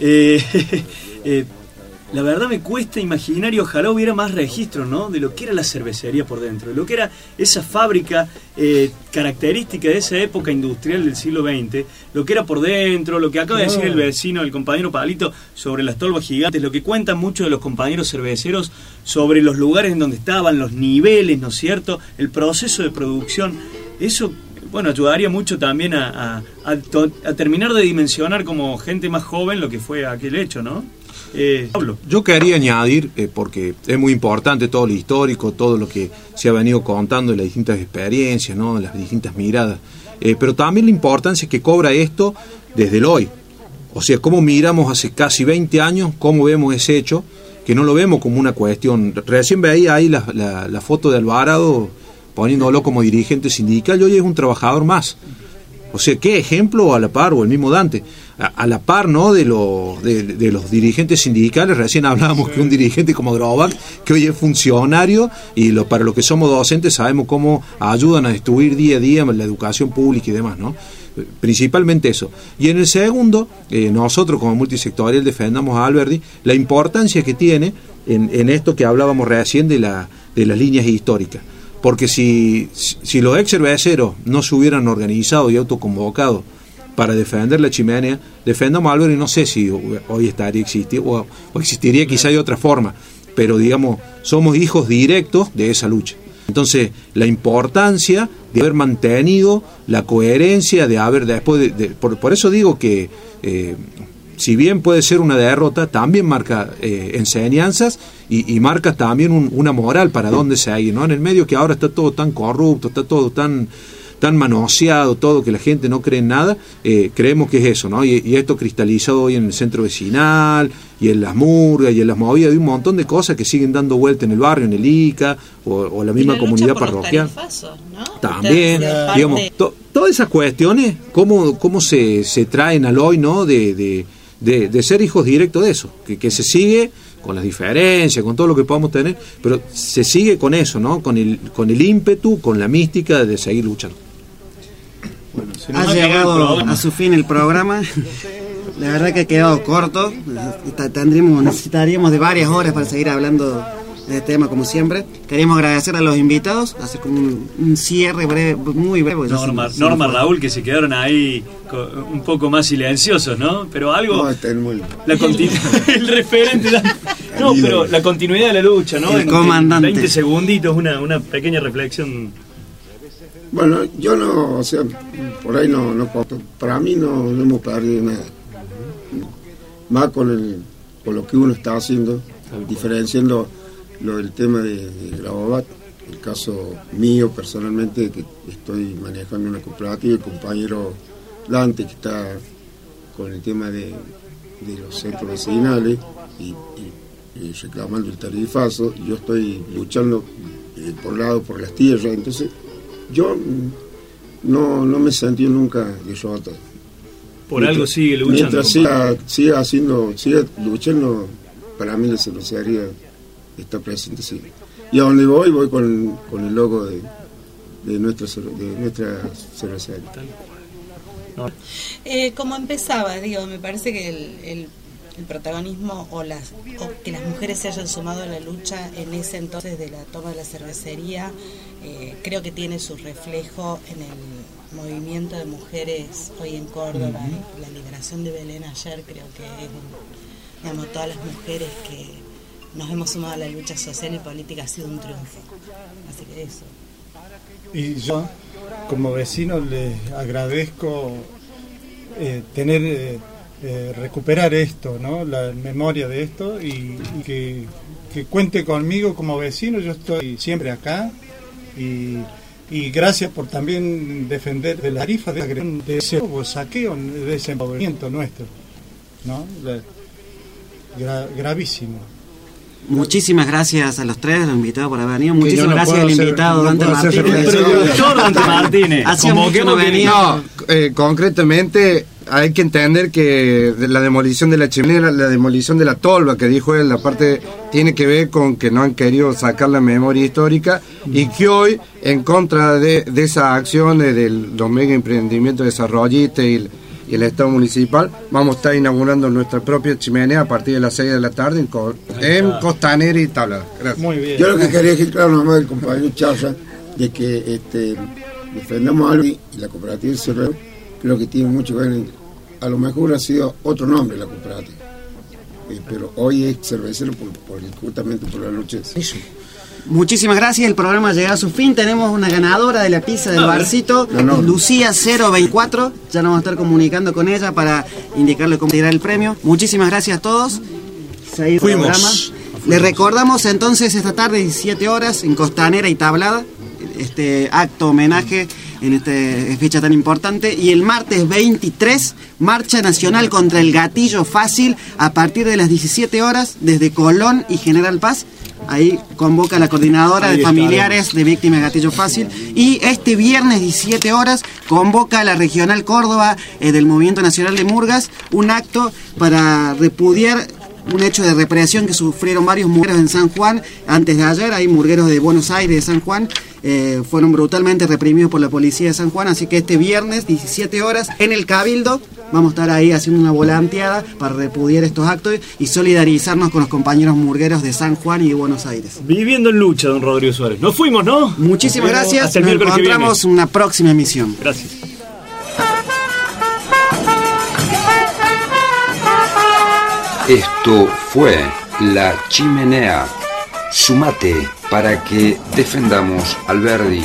La verdad me cuesta imaginar, y ojalá hubiera más registro, ¿no?, de lo que era la cervecería por dentro, de lo que era esa fábrica característica de esa época industrial del siglo XX, lo que era por dentro, lo que acaba de decir el vecino, el compañero Palito, sobre las tolvas gigantes, lo que cuentan muchos de los compañeros cerveceros sobre los lugares en donde estaban, los niveles, ¿no es cierto?, el proceso de producción. Eso, bueno, ayudaría mucho también a terminar de dimensionar como gente más joven lo que fue aquel hecho, ¿no? Pablo. Yo quería añadir, porque es muy importante todo lo histórico, todo lo que se ha venido contando de las distintas experiencias, ¿no?, las distintas miradas, pero también la importancia que cobra esto desde el hoy. O sea, cómo miramos hace casi 20 años, cómo vemos ese hecho, que no lo vemos como una cuestión. Recién veía ahí la foto de Alvarado poniéndolo como dirigente sindical, y hoy es un trabajador más. O sea, qué ejemplo a la par, o el mismo Dante, a la par, ¿no?, de los dirigentes sindicales. Recién hablábamos que un dirigente como Grobac, que hoy es funcionario, y para los que somos docentes sabemos cómo ayudan a destruir día a día la educación pública y demás, ¿no? Principalmente eso. Y en el segundo, nosotros como multisectorial defendamos a Alberdi la importancia que tiene en esto que hablábamos recién de las líneas históricas. Porque si los ex cerveceros no se hubieran organizado y autoconvocado para defender la chimenea, defendamos a Alberdi, y no sé si hoy estaría existiendo o existiría quizá de otra forma, pero digamos, somos hijos directos de esa lucha. Entonces, la importancia de haber mantenido la coherencia, de haber después por eso digo que si bien puede ser una derrota, también marca enseñanzas y marca también una moral para dónde se hay, ¿no? En el medio, que ahora está todo tan corrupto, está todo tan manoseado, todo, que la gente no cree en nada, creemos que es eso, ¿no? Y esto cristalizado hoy en el centro vecinal, y en las murgas, y en las movidas, de un montón de cosas que siguen dando vuelta en el barrio, en el ICA, o la misma comunidad parroquial. ¿No? También, digamos, todas esas cuestiones, cómo se traen al hoy, ¿no? De ser hijos directos de eso, que se sigue con las diferencias, con todo lo que podamos tener, pero se sigue con eso, ¿no? Con el ímpetu, con la mística de seguir luchando. Bueno, ha llegado a su fin el programa. La verdad que ha quedado corto. Necesitaríamos de varias horas para seguir hablando de este tema, como siempre. Queríamos agradecer a los invitados, hacer como un cierre breve, muy breve. Norma, Raúl, que se quedaron ahí un poco más silenciosos, ¿no? Pero algo... No, está muy... el referente... No, pero la continuidad de la lucha, ¿no? El comandante. 20 segunditos, una pequeña reflexión. Bueno, yo no, o sea, por ahí no para mí no hemos perdido nada. Más con por lo que uno está haciendo, diferenciando el tema de Grabobat, el caso mío personalmente, que estoy manejando una cooperativa, el compañero Dante, que está con el tema de los centros vecinales y reclamando el tarifazo. Yo estoy luchando por un lado por las tierras, entonces yo no me sentí nunca derrota. Por algo sigue luchando. Mientras siga luchando, para mí la cervecería está presente, sí. Y a donde voy con el logo de nuestra cervecería. Como empezaba, me parece que el protagonismo o que las mujeres se hayan sumado a la lucha en ese entonces de la toma de la cervecería, creo que tiene su reflejo en el movimiento de mujeres hoy en Córdoba. La liberación de Belén ayer, creo que es todas las mujeres que nos hemos sumado a la lucha social y política ha sido un triunfo. Así que eso. Y yo, como vecino, les agradezco recuperar esto, ¿no? La memoria de esto y que cuente conmigo como vecino. Yo estoy siempre acá y gracias por también defender de la tarifa de ese saqueo, de ese empoderamiento nuestro, ¿no? Gravísimo. Muchísimas gracias a los tres, los invitados por haber venido. Muchísimas gracias al invitado Dante Martínez. Hacía mucho no venía. Concretamente hay que entender que la demolición de la chimenea, la demolición de la tolva que dijo él, la parte tiene que ver con que no han querido sacar la memoria histórica y que hoy, en contra de esas acciones de los mega emprendimientos desarrollistas y el Estado municipal, vamos a estar inaugurando nuestra propia chimenea a partir de las 6 de la tarde en Costanera y Tablada. Gracias. Muy bien. Yo lo que quería decir, claro, nomás del compañero Charra, de que defendamos algo y la cooperativa de cerveza, creo que tiene mucho que ver. A lo mejor ha sido otro nombre la cooperativa, pero hoy es cervecero justamente por la lucha. Muchísimas gracias, el programa llega a su fin. Tenemos una ganadora de la pizza del barcito, Lucía 024. Ya nos vamos a estar comunicando con ella para indicarle cómo tirar el premio. Muchísimas gracias a todos. Fuimos. Le recordamos entonces esta tarde 17 horas en Costanera y Tablada, este acto homenaje en esta fecha tan importante, y el martes 23 marcha nacional contra el gatillo fácil a partir de las 17 horas desde Colón y General Paz. Ahí convoca la coordinadora de familiares de víctimas de gatillo fácil, y este viernes 17 horas convoca a la Regional Córdoba del Movimiento Nacional de Murgas un acto para repudiar un hecho de represión que sufrieron varios murgueros en San Juan antes de ayer. Hay murgueros de Buenos Aires, de San Juan, fueron brutalmente reprimidos por la policía de San Juan, así que este viernes 17 horas en el Cabildo vamos a estar ahí haciendo una volanteada para repudiar estos actos y solidarizarnos con los compañeros murgueros de San Juan y de Buenos Aires. Viviendo en lucha, don Rodrigo Suárez. Nos fuimos, ¿no? Muchísimas gracias. Hasta el Nos miércoles encontramos en una próxima emisión. Gracias. Esto fue La Chimenea. Sumate para que defendamos Alberdi.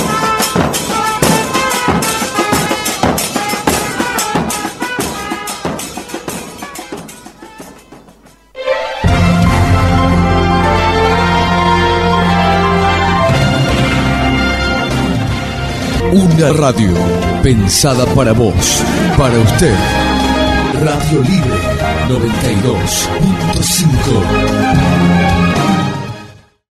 Una radio pensada para vos, para usted. Radio Libre 92.5.